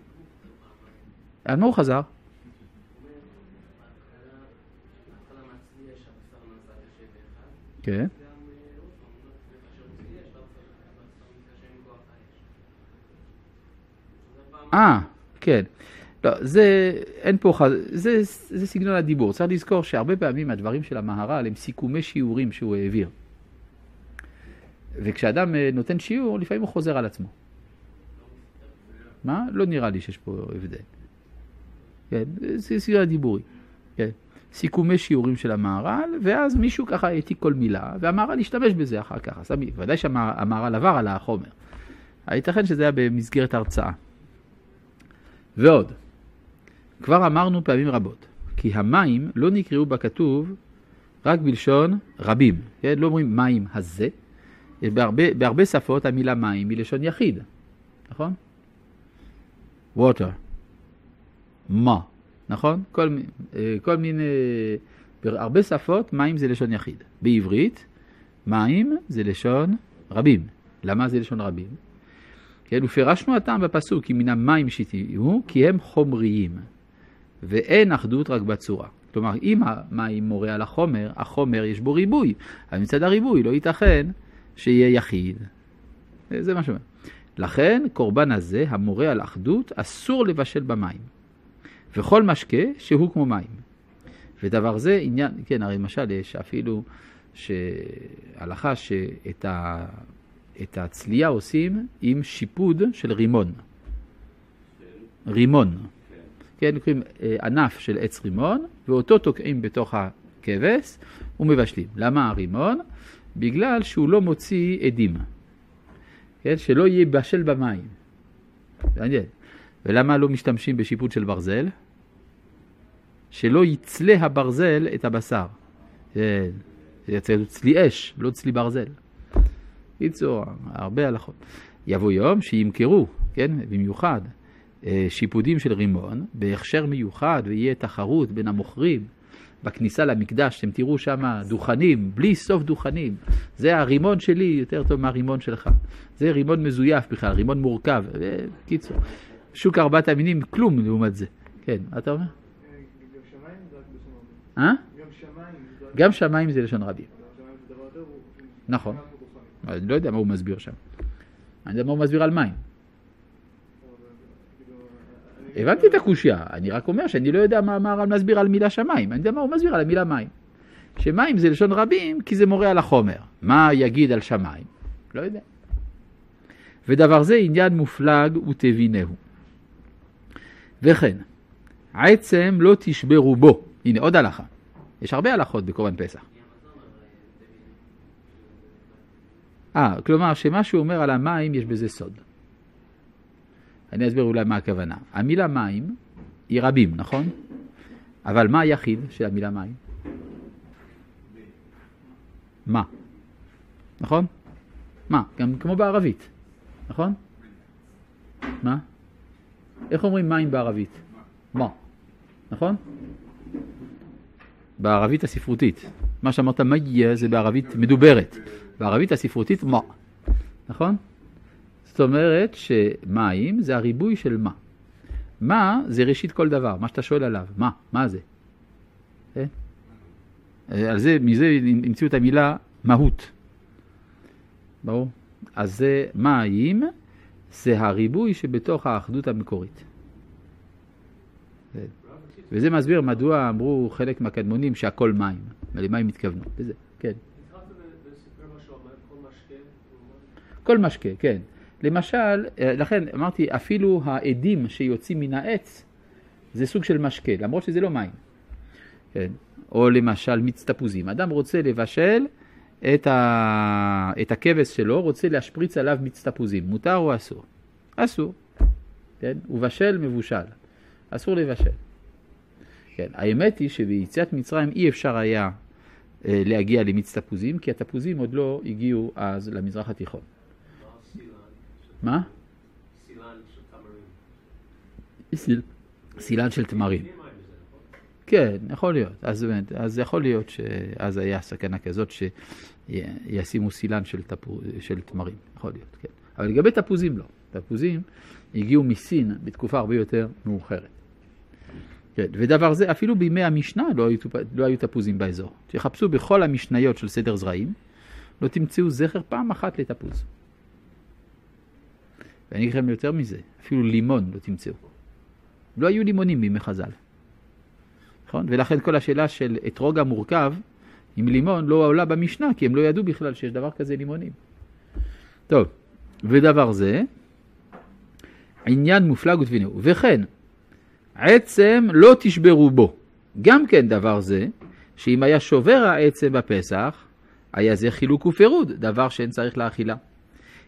על מה הוא חזר? כן. כן. לא, אין פה, זה סגנון הדיבור. צריך לזכור שהרבה פעמים הדברים של המהר"ל הם סיכומי שיעורים שהוא העביר. וכשאדם נותן שיעור, לפעמים הוא חוזר על עצמו. מה? לא נראה לי שיש פה הבדל. כן, זה סגנון הדיבורי. כן. סיכומי שיעורים של המהר"ל, ואז מישהו ככה העתיק כל מילה, והמהר"ל השתמש בזה אחר כך. ודאי שהמהר"ל עבר על החומר. הייתכן שזה היה במסגרת הרצאה. ועוד, כבר אמרנו פעמים רבות, כי המים לא נקראו בכתוב רק בלשון רבים. כן? לא אומרים מים הזה. בהרבה שפות המילה מים היא לשון יחיד. נכון? water. מה. נכון? כל מיני... בהרבה שפות מים זה לשון יחיד. בעברית מים זה לשון רבים. למה זה לשון רבים? כן, ופרשנו הטעם בפסוק, כי מן המים שתהיו, כי הם חומריים, ואין אחדות רק בצורה. כלומר, אם המים מורה על החומר, החומר יש בו ריבוי, אבל מצד הריבוי לא ייתכן שיהיה יחיד. זה מה שאומר. לכן, קורבן הזה, המורה על אחדות, אסור לבשל במים. וכל משקה שהוא כמו מים. ודבר זה עניין, כן, הרי למשל יש אפילו שהלכה את הצלייה עושים עם שיפוד של רימון. רימון. כן, קוראים ענף של עץ רימון, ואותו תוקעים בתוך הכבש ומבשלים. למה הרימון? בגלל שהוא לא מוציא עדים. כן, שלא יהיה בשל במים. מעניין. ולמה לא משתמשים בשיפוד של ברזל? שלא יצלה הברזל את הבשר. זה יצא צלי אש, לא צלי ברזל. קיצור, הרבה הלכות. יבוא יום שימכרו, כן, במיוחד, שיפודים של רימון, בהכשר מיוחד, ויהיה תחרות בין המוכרים, בכניסה למקדש, אתם תראו שם דוכנים, בלי סוף דוכנים. זה הרימון שלי יותר טוב מהרימון שלך. זה רימון מזויף בכלל, רימון מורכב. קיצור, שוק ארבעת המינים, כלום לעומת זה. כן, אתה אומר? גם שמיים זה לשון רבים. נכון. אני לא יודע מה הוא מסביר שם. אני יודע מה הוא מסביר על מים. הבנתי את הקושיה. אני רק אומר שאני לא יודע מה הר"ן מסביר על מילה שמיים. אני יודע מה הוא מסביר על המילה מים. שמים זה לשון רבים כי זה מורה על החומר. מה יגיד על שמיים? לא יודע. ודבר זה עניין מופלג ותבינהו. וכן, עצם לא תשברו בו. הנה עוד הלכה. יש הרבה הלכות בקורבן פסח. כלומר שמה שהוא אומר על המים יש בזה סוד. אני אסביר אולי מה הכוונה. המילה מים היא רבים, נכון? אבל מה היחיד של המילה מים? מה? נכון? מה? גם כמו בערבית. נכון? מה? איך אומרים מים בערבית? מה? נכון? בערבית הספרותית. מה שאמרת מגיע זה בערבית מדוברת. בערבית הספרותית מה. נכון? זאת אומרת שמים זה הריבוי של מה. מה זה ראשית כל דבר. מה שאתה שואל עליו. מה? מה זה? על זה, מזה המציאו את המילה מהות. ברור? אז זה מים זה הריבוי שבתוך האחדות המקורית. וזה מסביר מדוע אמרו חלק מהקדמונים שהכל מים. למה הם התכוונו? וזה, כן. כל משקה, כן. למשל, לכן אמרתי, אפילו העדים שיוצאים מן העץ, זה סוג של משקה, למרות שזה לא מים. כן. או למשל מיץ תפוזים. אדם רוצה לבשל את הכבש שלו, רוצה להשפריץ עליו מיץ תפוזים. מותר או אסור? אסור. כן. ובשל מבושל. אסור לבשל. כן. האמת היא שביציאת מצרים אי אפשר היה להגיע למיץ תפוזים, כי התפוזים עוד לא הגיעו אז למזרח התיכון. מה? סילן של תמרים. סילן של תמרים. כן, יכול להיות. אז יכול להיות שאז היה סכנה כזאת שישימו סילן של תמרים. יכול להיות, כן. אבל לגבי תפוזים לא. תפוזים הגיעו מסין בתקופה הרבה יותר מאוחרת. כן, ודבר זה, אפילו בימי המשנה לא היו תפוזים באזור. תחפשו בכל המשניות של סדר זרעים, לא תמצאו זכר פעם אחת לתפוז. ואני אגיד לכם יותר מזה, אפילו לימון לא תמצאו. לא היו לימונים בימי חז"ל. נכון? ולכן כל השאלה של אתרוג המורכב עם לימון לא עולה במשנה, כי הם לא ידעו בכלל שיש דבר כזה לימונים. טוב, ודבר זה, עניין מופלג ותבינהו. וכן, עצם לא תשברו בו. גם כן דבר זה, שאם היה שובר העצם בפסח, היה זה חילוק ופירוד, דבר שאין צריך להאכילה.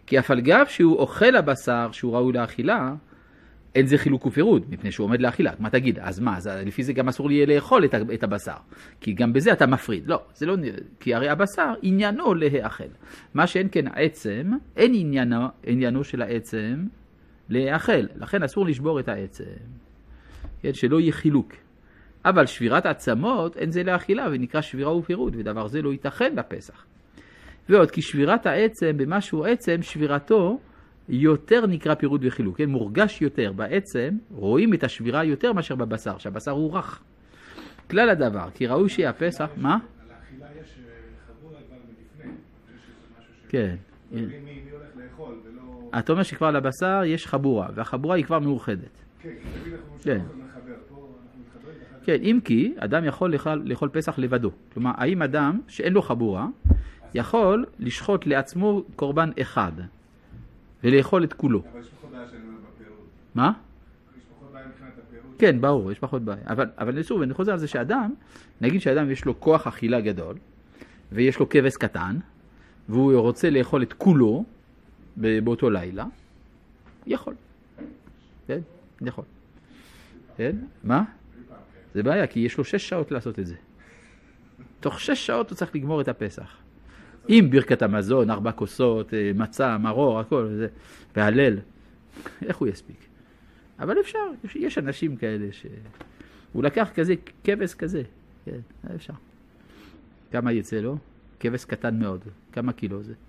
כי אף על גב שהוא אוכל הבשר שהוא ראוי לאכילה, אין זה חילוק ופירוד, מפני שהוא עומד לאכילה. מה תגיד? אז מה? אז לפי זה גם אסור לי לאכול את הבשר. כי גם בזה אתה מפריד. לא, זה לא, כי הרי הבשר עניינו להאכל. מה שאין כן העצם, אין עניינו של העצם להאכל. לכן אסור לשבור את העצם. כן, שלא יהיה חילוק. אבל שבירת עצמות אין זה לאכילה ונקרא שבירה ופירוד, ודבר זה לא ייתכן בפסח. ועוד כי שבירת העצם במשהו עצם, שבירתו יותר נקרא פירוד וחילוק, כן? מורגש יותר בעצם, רואים את השבירה יותר מאשר בבשר, שהבשר הוא רך. כלל הדבר, כי ראוי שיהיה הפסח, מה? על האכילה יש חבורה כבר מלפני, יש משהו ש... כן. מי הולך לאכול ולא... אתה אומר שכבר לבשר יש חבורה, והחבורה היא כבר מאוחדת. כן, תמיד אנחנו כן. מחבר, פה אנחנו מתחברים. כן, אם כי אדם יכול לאכול פסח לבדו. כלומר, האם אדם שאין לו חבורה, יכול לשחוט לעצמו קורבן אחד, ולאכול את כולו. אבל יש פחות בעיה שאני אומר בפירוד. מה? יש פחות בעיה מבחינת הפירוד. כן, ברור, יש פחות בעיה. אבל שוב, אני חוזר על זה שאדם, נגיד שאדם יש לו כוח אכילה גדול, ויש לו כבש קטן, והוא רוצה לאכול את כולו באותו לילה, יכול. כן? יכול. כן? מה? זה בעיה, כי יש לו 6 שעות לעשות את זה. תוך 6 שעות הוא צריך לגמור את הפסח. עם ברכת המזון, 4 כוסות, מצה, מרור, הכל, זה, והלל. איך הוא יספיק? אבל אפשר, יש אנשים כאלה הוא לקח כזה, כבש כזה. כן, אפשר. כמה יצא לו? כבש קטן מאוד. כמה קילו זה?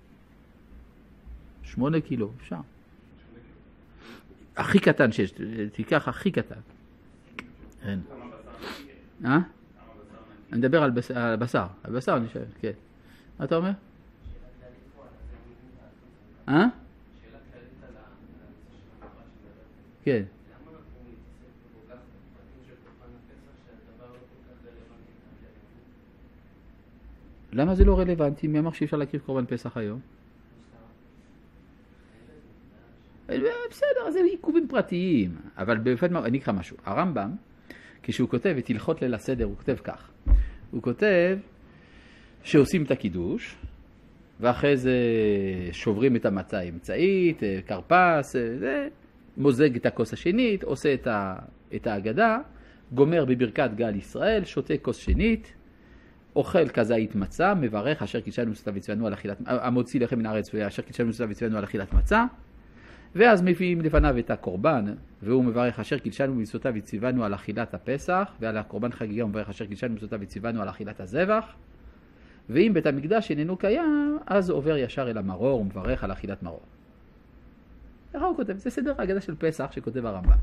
8 קילו, אפשר. הכי קטן שיש, תיקח הכי קטן. אין. אני מדבר על בשר. על בשר אני שואל, כן. מה אתה אומר? שאלה כללית על הנושא של המחר שבדרך. כן. למה אנחנו מתעסק כל כך בפרטים של קורבן הפסח שהדבר לא כל כך רלוונטי? למה זה לא רלוונטי? מי אמר שאי אפשר להקריב קורבן פסח היום? בסדר, זה עיכובים פרטיים. אבל בפעד מה, אני אקרא משהו. הרמב"ם, כשהוא כותב את הלכות ליל הסדר, הוא כותב כך. הוא כותב שעושים את הקידוש, ואחרי זה שוברים את המצה האמצעית, קרפס, מוזג את הכוס השנית, עושה את ההגדה, גומר בברכת גל ישראל, שותה כוס שנית, אוכל כזית מצה, מברך אשר קידשנו סוטה וציוונו על אכילת, המוציא לחם מן הארץ אשר קידשנו סוטה וציוונו על אכילת מצה, ואז מביאים לפניו את הקורבן, והוא מברך אשר קידשנו מצוותיו וציוונו על אכילת הפסח, ועל הקורבן חגיגה הוא מברך אשר קידשנו מצוותיו וציוונו על אכילת הזבח, ואם בית המקדש איננו קיים, אז עובר ישר אל המרור ומברך על אכילת מרור. איך הוא כותב? זה סדר ההגדה של פסח שכותב הרמב"ם.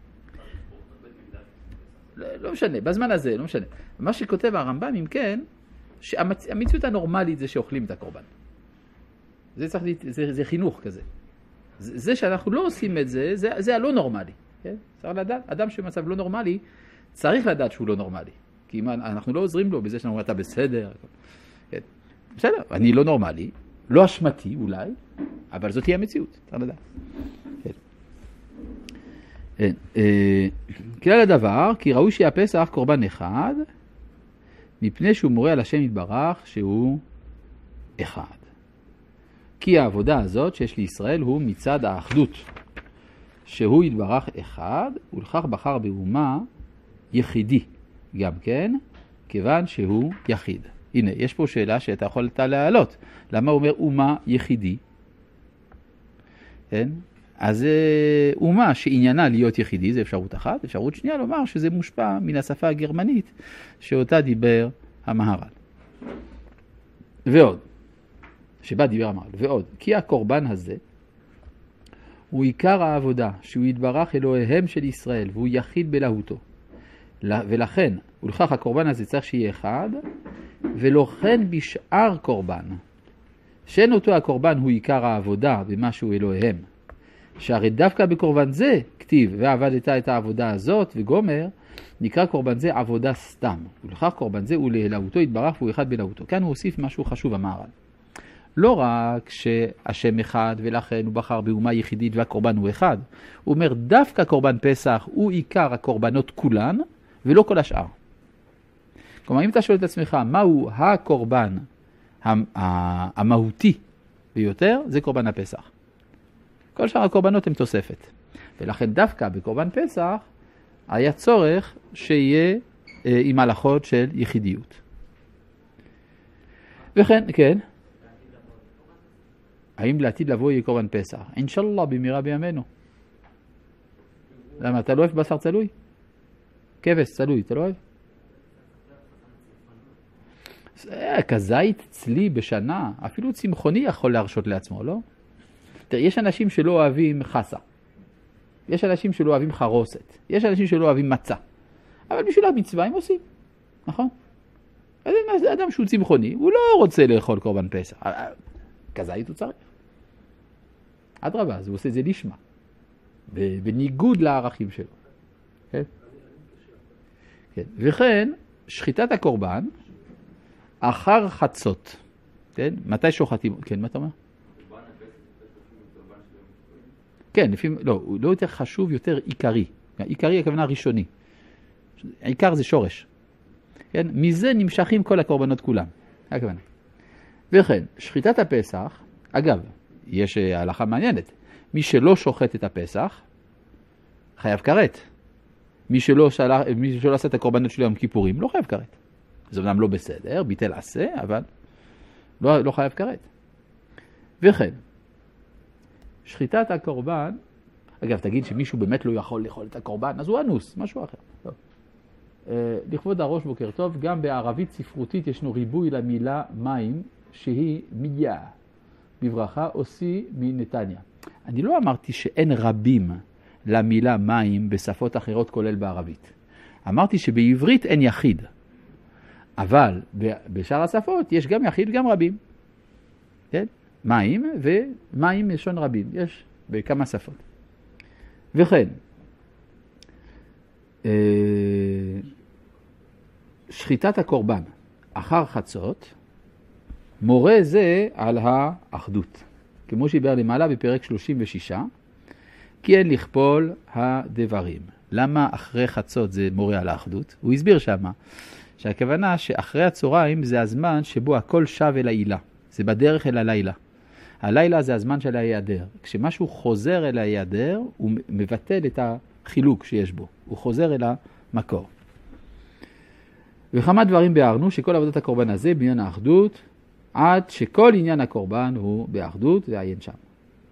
לא משנה, בזמן הזה, לא משנה. מה שכותב הרמב"ם, אם כן, שהמציאות הנורמלית זה שאוכלים את הקורבן. זה חינוך כזה. זה שאנחנו לא עושים את זה, זה הלא נורמלי. כן? צריך לדעת, אדם שמצב לא נורמלי, צריך לדעת שהוא לא נורמלי. כי אם אנחנו לא עוזרים לו בזה שאנחנו אתה בסדר. כן. בסדר, אני לא נורמלי, לא אשמתי אולי, אבל זאת תהיה המציאות. צריך לדעת. כן. כלל הדבר, כי ראוי שיהיה פסח קורבן אחד, מפני שהוא מורה על השם יתברך שהוא אחד. כי העבודה הזאת שיש לישראל הוא מצד האחדות, שהוא יתברך אחד, ולכך בחר באומה יחידי, גם כן, כיוון שהוא יחיד. הנה, יש פה שאלה שאתה יכולת להעלות. למה הוא אומר אומה יחידי? כן? אז אומה שעניינה להיות יחידי, זה אפשרות אחת. אפשרות שנייה לומר שזה מושפע מן השפה הגרמנית, שאותה דיבר המהר"ל. ועוד. שבה דיבר המהר"ל. ועוד. כי הקורבן הזה הוא עיקר העבודה, שהוא יתברך אלוהיהם של ישראל, והוא יחיד בלהותו. ולכן, ולכך הקורבן הזה צריך שיהיה אחד, ולא כן בשאר קורבן. שאין אותו הקורבן הוא עיקר העבודה במה שהוא אלוהיהם. שהרי דווקא בקורבן זה כתיב, ועבדת את העבודה הזאת וגומר, נקרא קורבן זה עבודה סתם. ולכך קורבן זה הוא להותו יתברך והוא אחד בלהותו. כאן הוא הוסיף משהו חשוב המהר"ל. לא רק שהשם אחד ולכן הוא בחר באומה יחידית והקורבן הוא אחד. הוא אומר דווקא קורבן פסח הוא עיקר הקורבנות כולן ולא כל השאר. כלומר אם אתה שואל את עצמך מהו הקורבן המהותי ביותר, זה קורבן הפסח. כל שאר הקורבנות הם תוספת. ולכן דווקא בקורבן פסח היה צורך שיהיה עם הלכות של יחידיות. וכן, כן. האם לעתיד לבוא יהיה קורבן פסח? אינשאללה במהרה בימינו. למה, אתה לא אוהב בשר צלוי? כבש צלוי, אתה לא אוהב? כזית צלי בשנה, אפילו צמחוני יכול להרשות לעצמו, לא? תראה, יש אנשים שלא אוהבים חסה. יש אנשים שלא אוהבים חרוסת. יש אנשים שלא אוהבים מצה. אבל בשביל המצווה הם עושים, נכון? אז אדם שהוא צמחוני, הוא לא רוצה לאכול קורבן פסח. כזית הוא צריך. אדרבה, אז הוא עושה את זה לשמה. בניגוד לערכים שלו. כן? כן. וכן, שחיטת הקורבן, אחר חצות. כן? מתי שוחטים? כן, מה אתה אומר? כן, לפעמים, לא, הוא לא יותר חשוב, יותר עיקרי. עיקרי הכוונה ראשוני. העיקר זה שורש. כן? מזה נמשכים כל הקורבנות כולם. הכוונה. וכן, שחיטת הפסח, אגב, יש הלכה מעניינת. מי שלא שוחט את הפסח, חייב כרת. מי שלא עשה את הקורבנות של יום כיפורים, לא חייב כרת. זה אומנם לא בסדר, ביטל עשה, אבל לא חייב כרת. וכן, שחיטת הקורבן, אגב, תגיד שמישהו באמת לא יכול לאכול את הקורבן, אז הוא אנוס, משהו אחר. טוב. לכבוד הראש בוקר טוב, גם בערבית ספרותית ישנו ריבוי למילה מים, שהיא מייה. בברכה עושי מנתניה. אני לא אמרתי שאין רבים למילה מים בשפות אחרות כולל בערבית. אמרתי שבעברית אין יחיד. אבל בשאר השפות יש גם יחיד גם רבים. כן? מים ומים לשון רבים. יש בכמה שפות. וכן, שחיטת הקורבן אחר חצות, מורה זה על האחדות. כמו שיבר למעלה בפרק 36, כי אין לכפול הדברים. למה אחרי חצות זה מורה על האחדות? הוא הסביר שמה, שהכוונה שאחרי הצהריים זה הזמן שבו הכל שב אל העילה. זה בדרך אל הלילה. הלילה זה הזמן של ההיעדר. כשמשהו חוזר אל ההיעדר, הוא מבטל את החילוק שיש בו. הוא חוזר אל המקור. וכמה דברים ביארנו שכל עבודת הקורבן הזה בעניין האחדות, עד שכל עניין הקורבן הוא באחדות ועיין שם.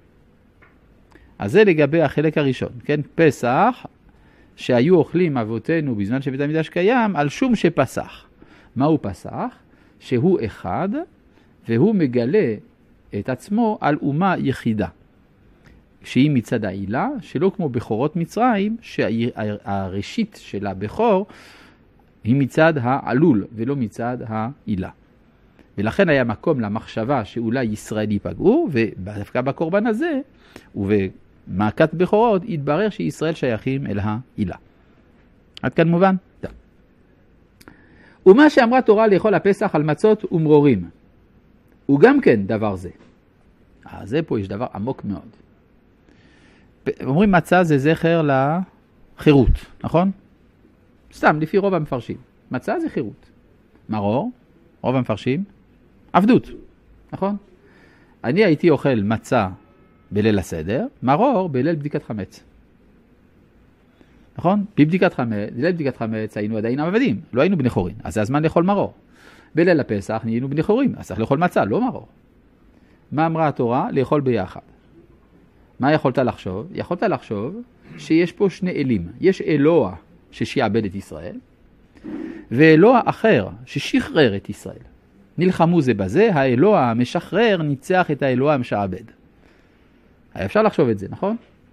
אז זה לגבי החלק הראשון, כן? פסח, שהיו אוכלים אבותינו בזמן שבית המקדש קיים, על שום שפסח. מהו פסח? שהוא אחד, והוא מגלה את עצמו על אומה יחידה. שהיא מצד העילה, שלא כמו בכורות מצרים, שהראשית של הבכור היא מצד העלול ולא מצד העילה. ולכן היה מקום למחשבה שאולי ישראל ייפגעו, ודווקא בקורבן הזה, ובמעקת בכורות, התברר שישראל שייכים אל העילה. עד כאן מובן? טוב. ומה שאמרה תורה לאכול הפסח על מצות ומרורים, הוא גם כן דבר זה. זה פה יש דבר עמוק מאוד. אומרים מצה זה זכר לחירות, נכון? סתם, לפי רוב המפרשים. מצה זה חירות. מרור, רוב המפרשים, עבדות, נכון? אני הייתי אוכל מצה בליל הסדר, מרור בליל בדיקת חמץ. נכון? בליל בדיקת חמץ היינו עדיין עבדים, לא היינו בני חורין, אז זה הזמן לאכול מרור. בליל הפסח נהיינו בני חורין, אז צריך לאכול מצה, לא מרור. מה אמרה התורה? לאכול ביחד. מה יכולת לחשוב? יכולת לחשוב שיש פה שני אלים. יש אלוה ששיעבד את ישראל, ואלוה אחר ששחרר את ישראל. נלחמו זה בזה, האלוה המשחרר ניצח את האלוה המשעבד. אפשר לחשוב את זה, נכון?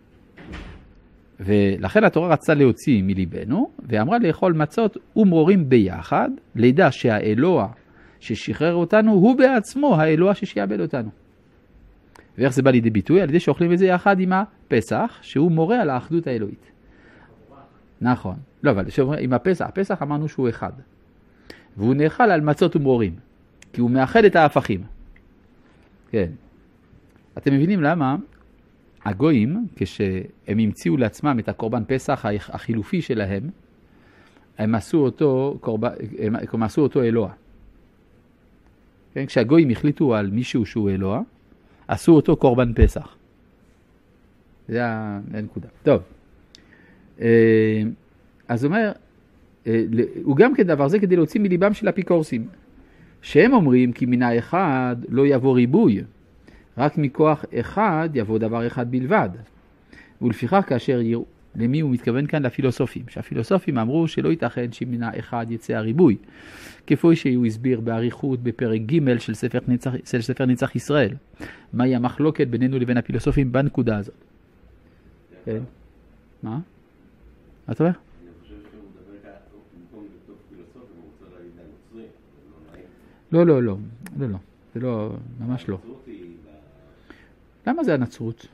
ולכן התורה רצתה להוציא מליבנו, ואמרה לאכול מצות ומרורים ביחד, לידע שהאלוה ששחרר אותנו הוא בעצמו האלוה ששיעבד אותנו. ואיך זה בא לידי ביטוי? על ידי שאוכלים את זה יחד עם הפסח, שהוא מורה על האחדות האלוהית. נכון. לא, אבל עם הפסח אמרנו שהוא אחד. והוא נאכל על מצות ומרורים. כי הוא מאחד את ההפכים. כן. אתם מבינים למה הגויים, כשהם המציאו לעצמם את הקורבן פסח החילופי שלהם, הם עשו אותו אלוה. כן? כשהגויים החליטו על מישהו שהוא אלוה, עשו אותו קורבן פסח. זה הנקודה. טוב. אז הוא אומר, הוא גם כדבר זה כדי להוציא מליבם של אפיקורסים, שהם אומרים כי מן האחד לא יבוא ריבוי, רק מכוח אחד יבוא דבר אחד בלבד. ולפיכך כאשר יראו, למי הוא מתכוון כאן? לפילוסופים. שהפילוסופים אמרו שלא ייתכן שמן האחד יצא הריבוי, כפי שהוא הסביר בעריכות בפרק ג' של ספר נצח ישראל. מהי המחלוקת בינינו לבין הפילוסופים בנקודה הזאת? כן. מה? מה אתה אומר? אני חושב שהוא מדבר כאן, במקום לכתוב פילוסופים, הוא רוצה להגיד לנוצרים, לא, לא, לא, לא, לא, זה לא, ממש לא. למה זה הנצרות?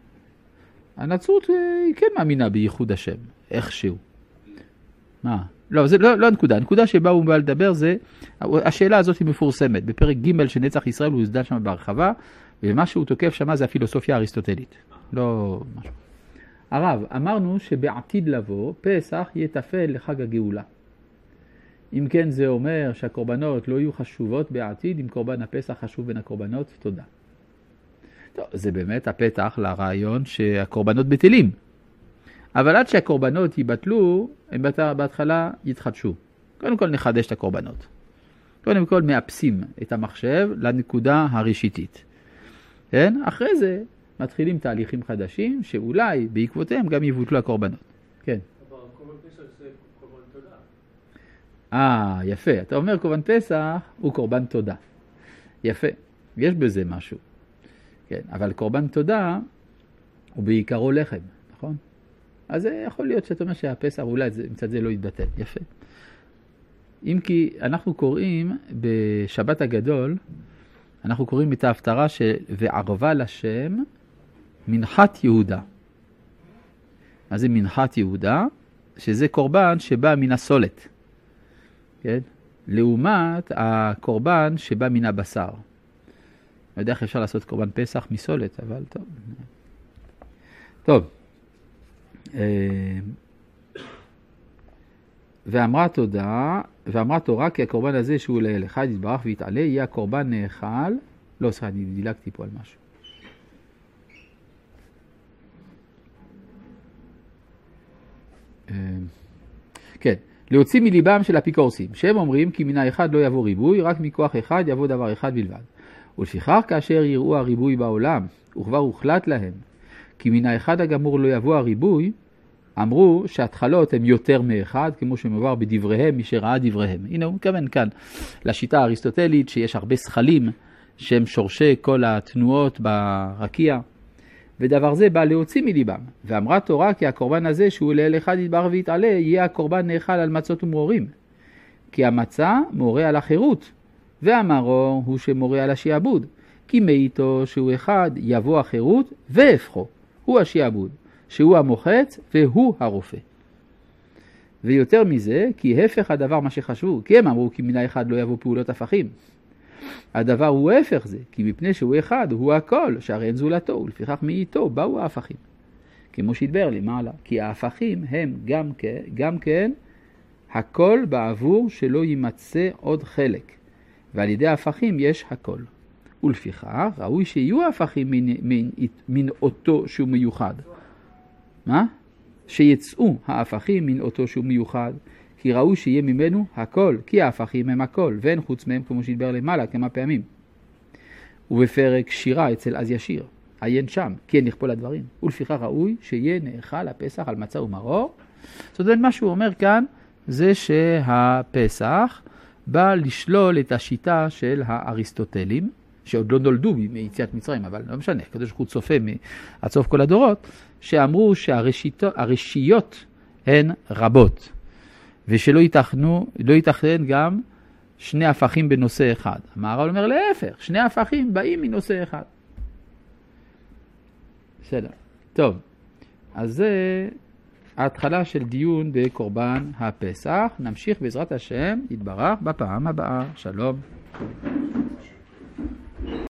הנצרות היא כן מאמינה בייחוד השם, איכשהו. מה? לא, זה לא הנקודה. הנקודה שבה הוא בא לדבר זה, השאלה הזאת היא מפורסמת. בפרק ג' של נצח ישראל הוא יסדל שם בהרחבה, ומה שהוא תוקף שם זה הפילוסופיה האריסטוטלית. לא משהו. הרב, אמרנו שבעתיד לבוא, פסח יתפל לחג הגאולה. אם כן זה אומר שהקורבנות לא יהיו חשובות בעתיד, אם קורבן הפסח חשוב בין הקורבנות, תודה. טוב, זה באמת הפתח לרעיון שהקורבנות בטלים. אבל עד שהקורבנות ייבטלו, הם בהתחלה יתחדשו. קודם כל נחדש את הקורבנות. קודם כל מאפסים את המחשב לנקודה הראשיתית. כן? אחרי זה מתחילים תהליכים חדשים, שאולי בעקבותיהם גם יבוטלו הקורבנות. כן. אבל קורבן פסח זה קורבן תודה. יפה. אתה אומר קורבן פסח הוא קורבן תודה. יפה. יש בזה משהו. כן, אבל קורבן תודה הוא בעיקרו לחם, נכון? אז יכול להיות שאתה אומר שהפסח אולי מצד זה לא יתבטל. יפה. אם כי אנחנו קוראים בשבת הגדול, אנחנו קוראים את ההפטרה של וערבה לשם מנחת יהודה. מה זה מנחת יהודה? שזה קורבן שבא מן הסולת. כן? לעומת הקורבן שבא מן הבשר. אני יודע איך אפשר לעשות קורבן פסח מסולת, אבל טוב. טוב. ואמרה תורה כי הקורבן הזה שהוא לאל אחד יתברך ויתעלה, יהיה הקורבן נאכל. לא, סליחה, אני דילגתי פה על משהו. כן, להוציא מליבם של אפיקורסים, שהם אומרים כי מן האחד לא יבוא ריבוי, רק מכוח אחד יבוא דבר אחד בלבד. ולפיכך כאשר יראו הריבוי בעולם, וכבר הוחלט להם, כי מן האחד הגמור לא יבוא הריבוי, אמרו שההתחלות הן יותר מאחד, כמו שמובא בדבריהם, מי שראה דבריהם. הנה הוא מכוון כאן לשיטה האריסטוטלית, שיש הרבה שכלים, שהם שורשי כל התנועות ברקיע, ודבר זה בא להוציא מליבם. ואמרה תורה כי הקורבן הזה שהוא לאל אחד יתברך ויתעלה, יהיה הקורבן נאכל על מצות ומרורים. כי המצה מורה על החירות, והמרור הוא שמורה על השיעבוד. כי מאיתו שהוא אחד יבוא החירות והפכו, הוא השיעבוד, שהוא המוחץ והוא הרופא. ויותר מזה, כי הפך הדבר מה שחשבו, כי הם אמרו כי מן האחד לא יבוא פעולות הפכים. הדבר הוא הפך זה, כי מפני שהוא אחד הוא הכל, שהרי אין זולתו, ולפיכך מאיתו באו ההפכים. כמו שהתבר למעלה, כי ההפכים הם גם כן הכל בעבור שלא יימצא עוד חלק, ועל ידי ההפכים יש הכל. ולפיכך ראוי שיהיו ההפכים מן אותו שהוא מיוחד. מה? שיצאו ההפכים מן אותו שהוא מיוחד, כי ראוי שיהיה ממנו הכל, כי ההפכים הם הכל, ואין חוץ מהם כמו שהתבר למעלה כמה פעמים. ובפרק שירה אצל אז ישיר, עיין שם, כן נכפול הדברים. ולפיכך ראוי שיהיה נאכל הפסח על מצה ומרור. זאת אומרת, מה שהוא אומר כאן, זה שהפסח בא לשלול את השיטה של האריסטוטלים, שעוד לא נולדו מיציאת מצרים, אבל לא משנה, כדי שהוא צופה עד סוף כל הדורות, שאמרו שהרשיות הן רבות, ושלא ייתכן גם שני הפכים בנושא אחד. המהר"ל אומר להפך, שני הפכים באים מנושא אחד. בסדר. טוב, אז זה ההתחלה של דיון בקורבן הפסח. נמשיך בעזרת השם, יתברך בפעם הבאה. שלום.